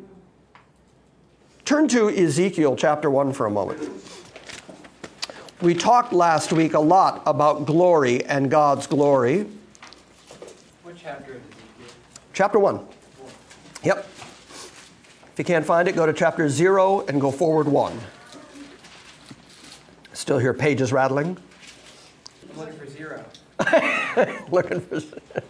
Turn to Ezekiel chapter 1 for a moment. We talked last week a lot about glory and God's glory. What chapter of Ezekiel? Chapter 1. Yep. If you can't find it, go to chapter 0 and go forward 1. Still hear pages rattling? I'm looking for 0. Looking for...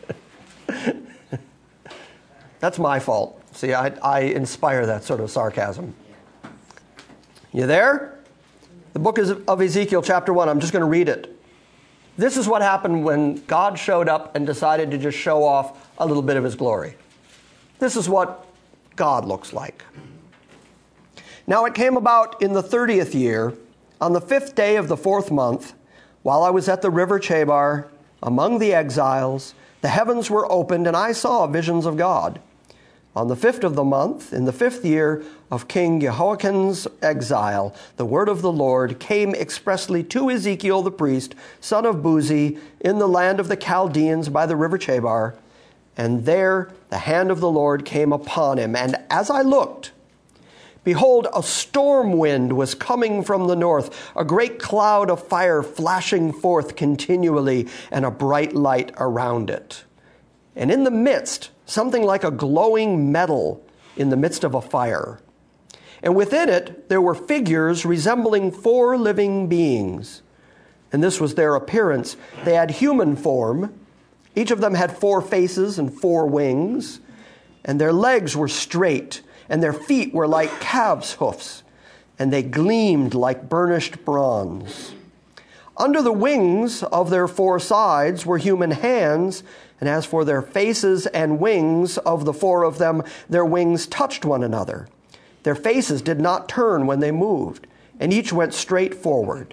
That's my fault. See, I inspire that sort of sarcasm. You there? The book of Ezekiel, chapter 1. I'm just going to read it. This is what happened when God showed up and decided to just show off a little bit of his glory. This is what God looks like. Now it came about in the 30th year, on the 5th day of the 4th month, while I was at the river Chebar, among the exiles, the heavens were opened, and I saw visions of God. On the 5th of the month, in the 5th year of King Jehoiakim's exile, the word of the Lord came expressly to Ezekiel the priest, son of Buzi, in the land of the Chaldeans by the river Chebar. And there the hand of the Lord came upon him. And as I looked, behold, a storm wind was coming from the north, a great cloud of fire flashing forth continually, and a bright light around it. And in the midst, something like a glowing metal in the midst of a fire. And within it, there were figures resembling 4 living beings. And this was their appearance. They had human form. Each of them had 4 faces and 4 wings. And their legs were straight, and their feet were like calves' hoofs, and they gleamed like burnished bronze. Under the wings of their 4 sides were human hands, and as for their faces and wings, of the 4 of them, their wings touched one another. Their faces did not turn when they moved, and each went straight forward.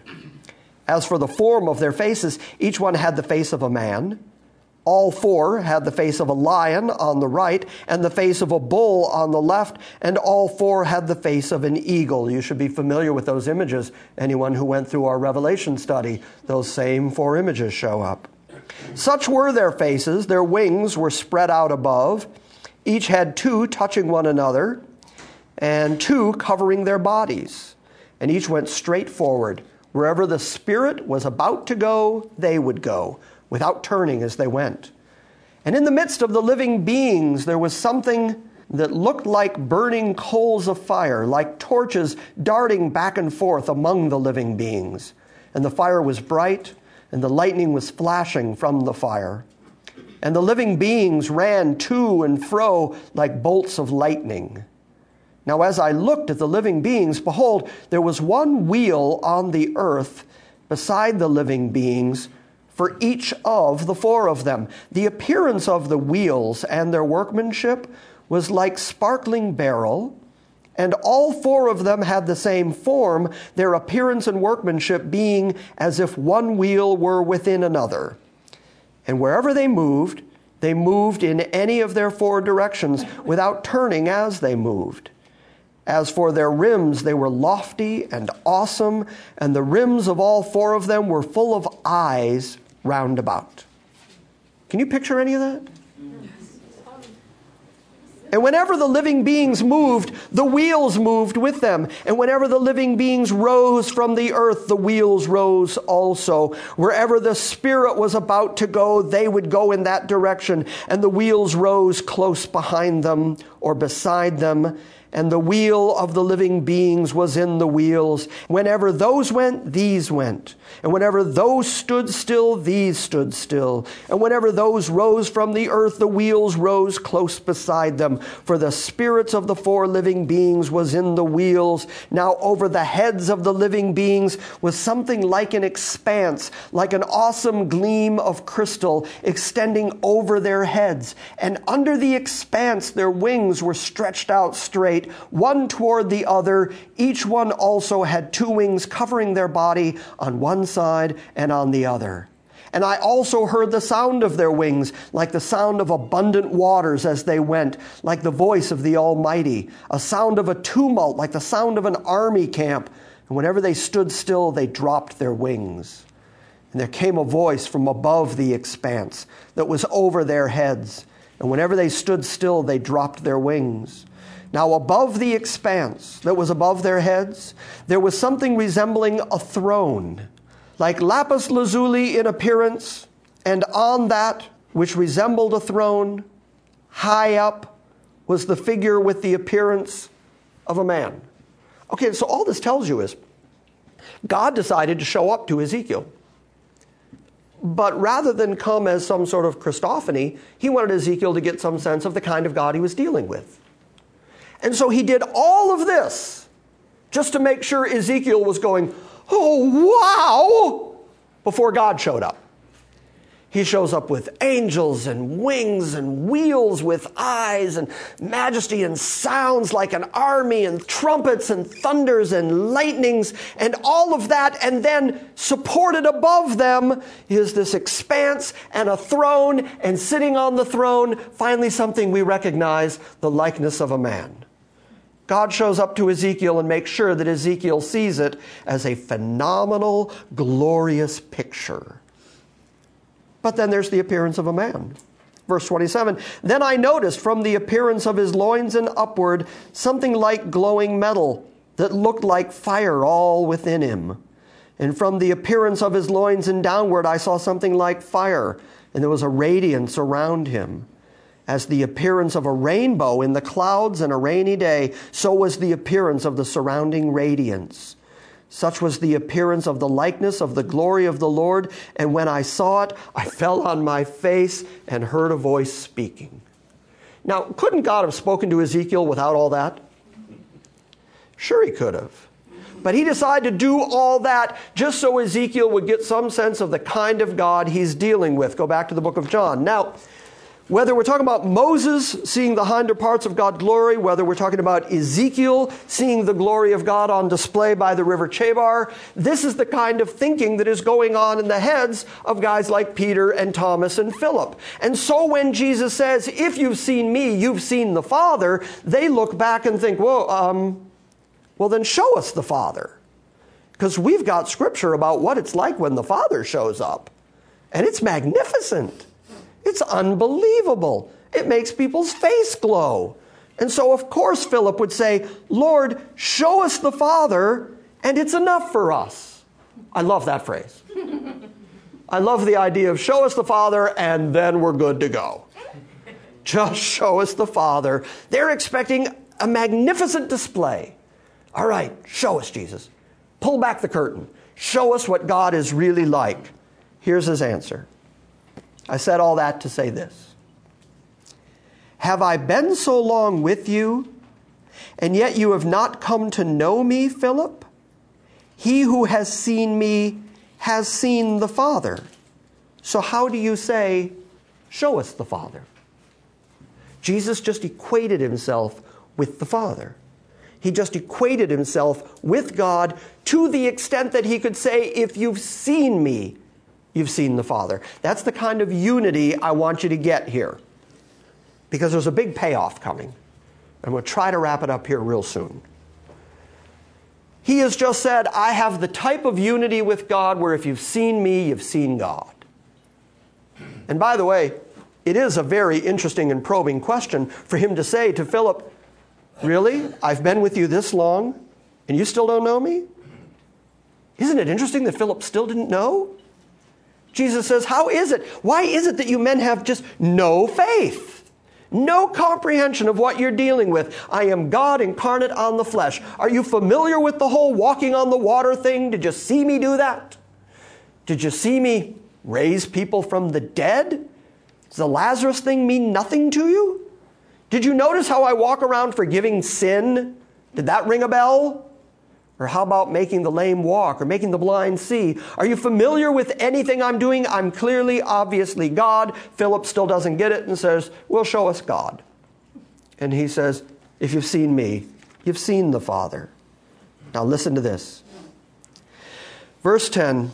As for the form of their faces, each one had the face of a man. All 4 had the face of a lion on the right, and the face of a bull on the left, and all 4 had the face of an eagle. You should be familiar with those images. Anyone who went through our Revelation study, those same 4 images show up. Such were their faces. Their wings were spread out above. Each had 2 touching one another, and 2 covering their bodies. And each went straight forward. Wherever the Spirit was about to go, they would go, without turning as they went. And in the midst of the living beings, there was something that looked like burning coals of fire, like torches darting back and forth among the living beings. And the fire was bright, and the lightning was flashing from the fire. And the living beings ran to and fro like bolts of lightning. Now as I looked at the living beings, behold, there was one wheel on the earth beside the living beings, for each of the 4 of them. The appearance of the wheels and their workmanship was like sparkling beryl, and all 4 of them had the same form, their appearance and workmanship being as if one wheel were within another. And wherever they moved in any of their 4 directions, without turning as they moved. As for their rims, they were lofty and awesome, and the rims of all 4 of them were full of eyes round about. Can you picture any of that? And whenever the living beings moved, the wheels moved with them. And whenever the living beings rose from the earth, the wheels rose also. Wherever the Spirit was about to go, they would go in that direction. And the wheels rose close behind them or beside them. And the wheel of the living beings was in the wheels. Whenever those went, these went. And whenever those stood still, these stood still. And whenever those rose from the earth, the wheels rose close beside them. For the spirits of the 4 living beings was in the wheels. Now over the heads of the living beings was something like an expanse, like an awesome gleam of crystal extending over their heads. And under the expanse, their wings were stretched out straight, one toward the other. Each one also had 2 wings covering their body on one side and on the other. And I also heard the sound of their wings, like the sound of abundant waters as they went, like the voice of the Almighty, a sound of a tumult, like the sound of an army camp. And whenever they stood still, they dropped their wings. And there came a voice from above the expanse that was over their heads. And whenever they stood still, they dropped their wings. Now above the expanse that was above their heads, there was something resembling a throne, like lapis lazuli in appearance, and on that which resembled a throne, high up, was the figure with the appearance of a man. Okay, so all this tells you is God decided to show up to Ezekiel. But rather than come as some sort of Christophany, he wanted Ezekiel to get some sense of the kind of God he was dealing with. And so he did all of this just to make sure Ezekiel was going, oh, wow, before God showed up. He shows up with angels and wings and wheels with eyes and majesty and sounds like an army and trumpets and thunders and lightnings and all of that. And then supported above them is this expanse and a throne, and sitting on the throne, finally something we recognize, the likeness of a man. God shows up to Ezekiel and makes sure that Ezekiel sees it as a phenomenal, glorious picture. But then there's the appearance of a man. Verse 27, then I noticed from the appearance of his loins and upward something like glowing metal that looked like fire all within him. And from the appearance of his loins and downward I saw something like fire, and there was a radiance around him. As the appearance of a rainbow in the clouds in a rainy day, so was the appearance of the surrounding radiance. Such was the appearance of the likeness of the glory of the Lord. And when I saw it, I fell on my face and heard a voice speaking. Now, couldn't God have spoken to Ezekiel without all that? Sure, he could have. But he decided to do all that just so Ezekiel would get some sense of the kind of God he's dealing with. Go back to the book of John. Now, whether we're talking about Moses seeing the hinder parts of God's glory, whether we're talking about Ezekiel seeing the glory of God on display by the river Chebar, this is the kind of thinking that is going on in the heads of guys like Peter and Thomas and Philip. And so when Jesus says, if you've seen me, you've seen the Father, they look back and think, well, then show us the Father. Because we've got scripture about what it's like when the Father shows up. And it's magnificent. It's unbelievable. It makes people's face glow. And so, of course, Philip would say, Lord, show us the Father, and it's enough for us. I love that phrase. I love the idea of show us the Father, and then we're good to go. Just show us the Father. They're expecting a magnificent display. All right, show us, Jesus. Pull back the curtain. Show us what God is really like. Here's his answer. I said all that to say this. Have I been so long with you, and yet you have not come to know me, Philip? He who has seen me has seen the Father. So how do you say, show us the Father? Jesus just equated himself with the Father. He just equated himself with God to the extent that he could say, if you've seen me, you've seen the Father. That's the kind of unity I want you to get here. Because there's a big payoff coming. And we'll try to wrap it up here real soon. He has just said, I have the type of unity with God where if you've seen me, you've seen God. And by the way, it is a very interesting and probing question for him to say to Philip, really? I've been with you this long, and you still don't know me? Isn't it interesting that Philip still didn't know? Jesus says, how is it? Why is it that you men have just no faith? No comprehension of what you're dealing with. I am God incarnate on the flesh. Are you familiar with the whole walking on the water thing? Did you see me do that? Did you see me raise people from the dead? Does the Lazarus thing mean nothing to you? Did you notice how I walk around forgiving sin? Did that ring a bell? Or how about making the lame walk or making the blind see? Are you familiar with anything I'm doing? I'm clearly, obviously God. Philip still doesn't get it and says, well, show us God. And he says, if you've seen me, you've seen the Father. Now listen to this. Verse 10,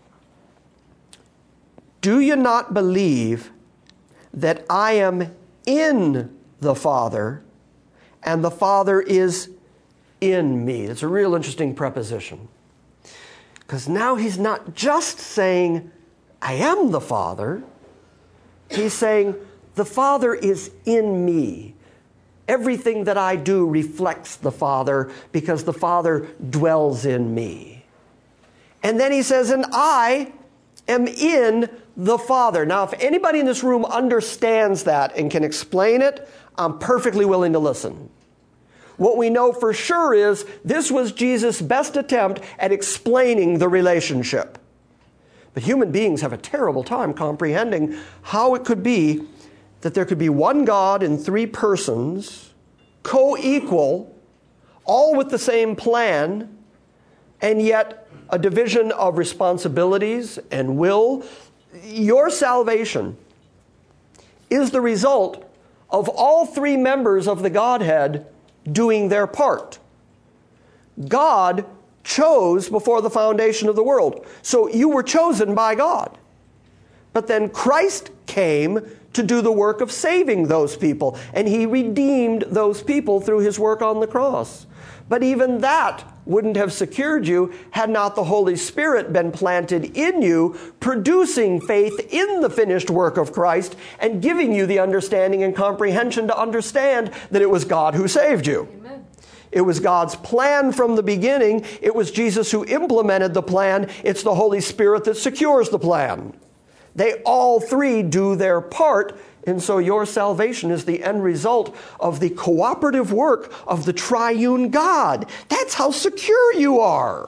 do you not believe that I am in the Father, and the Father is in me. It's a real interesting preposition. Because now he's not just saying, I am the Father. He's saying, the Father is in me. Everything that I do reflects the Father because the Father dwells in me. And then he says, and I am in the Father. Now, if anybody in this room understands that and can explain it, I'm perfectly willing to listen. What we know for sure is this was Jesus' best attempt at explaining the relationship. But human beings have a terrible time comprehending how it could be that there could be one God in three persons, co-equal, all with the same plan, and yet a division of responsibilities and will. Your salvation is the result of all three members of the Godhead doing their part. God chose before the foundation of the world. So you were chosen by God. But then Christ came to do the work of saving those people. And he redeemed those people through his work on the cross. But even that wouldn't have secured you had not the Holy Spirit been planted in you, producing faith in the finished work of Christ and giving you the understanding and comprehension to understand that it was God who saved you. Amen. It was God's plan from the beginning. It was Jesus who implemented the plan. It's the Holy Spirit that secures the plan. They all three do their part, and so your salvation is the end result of the cooperative work of the triune God. That's how secure you are.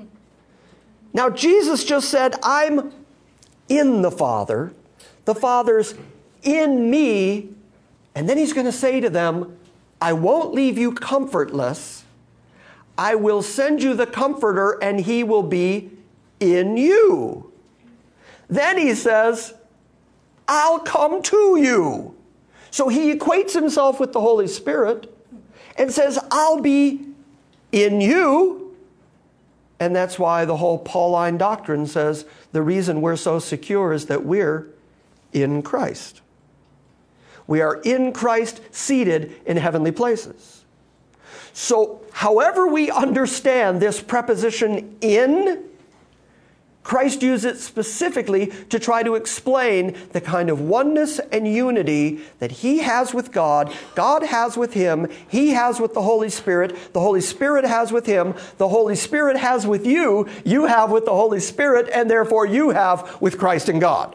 Now, Jesus just said, I'm in the Father. The Father's in me. And then he's going to say to them, I won't leave you comfortless. I will send you the Comforter, and he will be in you. Then he says, I'll come to you. So he equates himself with the Holy Spirit and says, I'll be in you. And that's why the whole Pauline doctrine says the reason we're so secure is that we're in Christ. We are in Christ, seated in heavenly places. So however we understand this preposition in, Christ used it specifically to try to explain the kind of oneness and unity that he has with God, God has with him, he has with the Holy Spirit Spirit has with him, the Holy Spirit has with you, you have with the Holy Spirit, and therefore you have with Christ and God.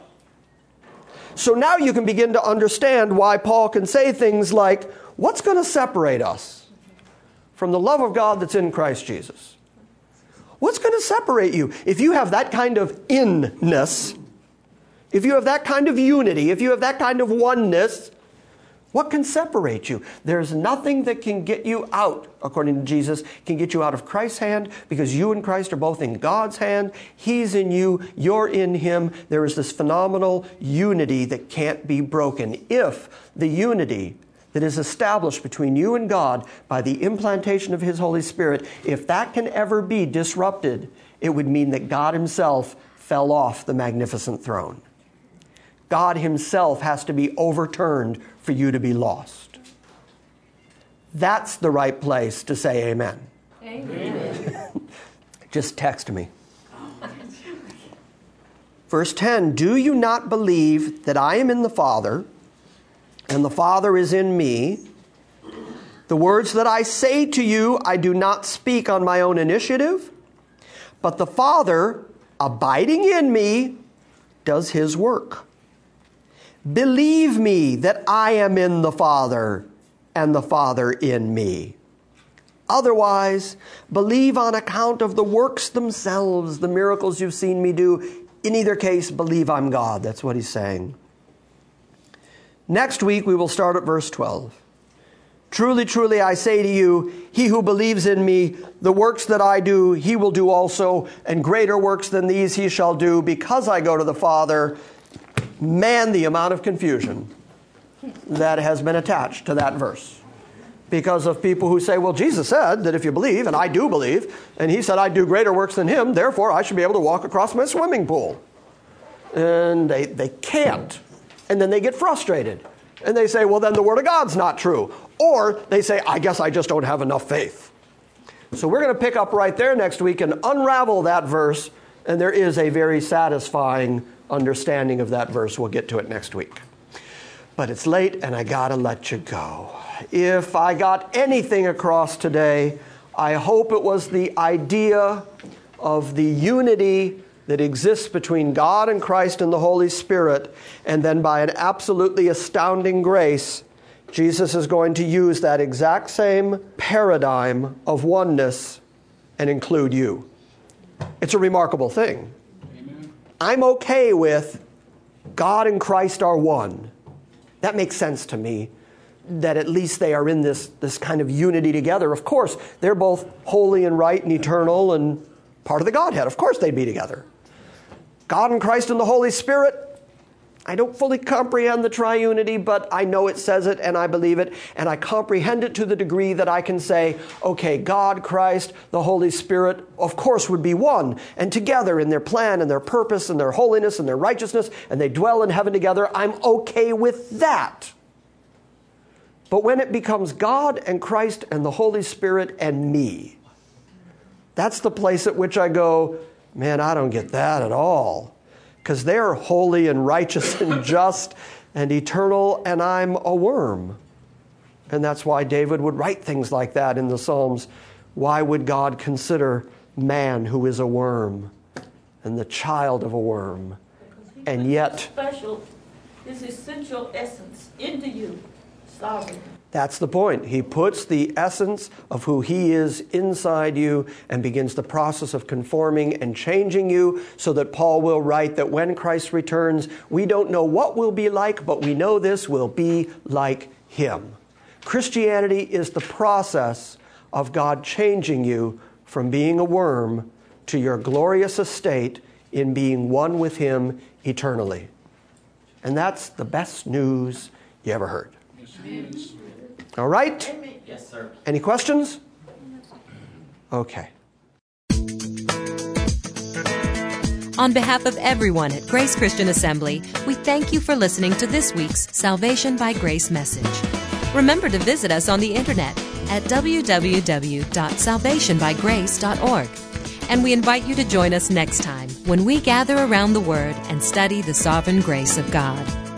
So now you can begin to understand why Paul can say things like, what's going to separate us from the love of God that's in Christ Jesus? What's going to separate you? If you have that kind of inness, if you have that kind of unity, if you have that kind of oneness, what can separate you? There's nothing that can get you out, according to Jesus, can get you out of Christ's hand, because you and Christ are both in God's hand. He's in you, you're in him. There is this phenomenal unity that can't be broken. If the unity that is established between you and God by the implantation of his Holy Spirit, if that can ever be disrupted, it would mean that God himself fell off the magnificent throne. God himself has to be overturned for you to be lost. That's the right place to say amen. Amen. Just text me. Verse 10, do you not believe that I am in the Father, and the Father is in me? The words that I say to you, I do not speak on my own initiative, but the Father, abiding in me, does his work. Believe me that I am in the Father, and the Father in me. Otherwise, believe on account of the works themselves, the miracles you've seen me do. In either case, believe I'm God. That's what he's saying. Next week, we will start at verse 12. Truly, truly, I say to you, he who believes in me, the works that I do, he will do also, and greater works than these he shall do, because I go to the Father. Man, the amount of confusion that has been attached to that verse. Because of people who say, well, Jesus said that if you believe, and I do believe, and he said I do greater works than him, therefore I should be able to walk across my swimming pool. And they can't. And then they get frustrated. And they say, well, then the Word of God's not true. Or they say, I guess I just don't have enough faith. So we're going to pick up right there next week and unravel that verse, and there is a very satisfying understanding of that verse. We'll get to it next week. But it's late, and I got to let you go. If I got anything across today, I hope it was the idea of the unity that exists between God and Christ and the Holy Spirit, and then by an absolutely astounding grace, Jesus is going to use that exact same paradigm of oneness and include you. It's a remarkable thing. Amen. I'm okay with God and Christ are one. That makes sense to me, that at least they are in this kind of unity together. Of course, they're both holy and right and eternal and part of the Godhead. Of course they'd be together. God and Christ and the Holy Spirit, I don't fully comprehend the triunity, but I know it says it and I believe it, and I comprehend it to the degree that I can say, okay, God, Christ, the Holy Spirit, of course, would be one, and together in their plan and their purpose and their holiness and their righteousness, and they dwell in heaven together. I'm okay with that. But when it becomes God and Christ and the Holy Spirit and me, that's the place at which I go, man, I don't get that at all. Because they're holy and righteous and just and eternal, and I'm a worm. And that's why David would write things like that in the Psalms. Why would God consider man who is a worm and the child of a worm? And yet, special, his essential essence into you, sovereign. That's the point. He puts the essence of who he is inside you and begins the process of conforming and changing you, so that Paul will write that when Christ returns, we don't know what we'll be like, but we know this will be like him. Christianity is the process of God changing you from being a worm to your glorious estate in being one with him eternally. And that's the best news you ever heard. Yes. All right? Yes, sir. Any questions? Okay. On behalf of everyone at Grace Christian Assembly, we thank you for listening to this week's Salvation by Grace message. Remember to visit us on the internet at www.salvationbygrace.org. And we invite you to join us next time when we gather around the Word and study the sovereign grace of God.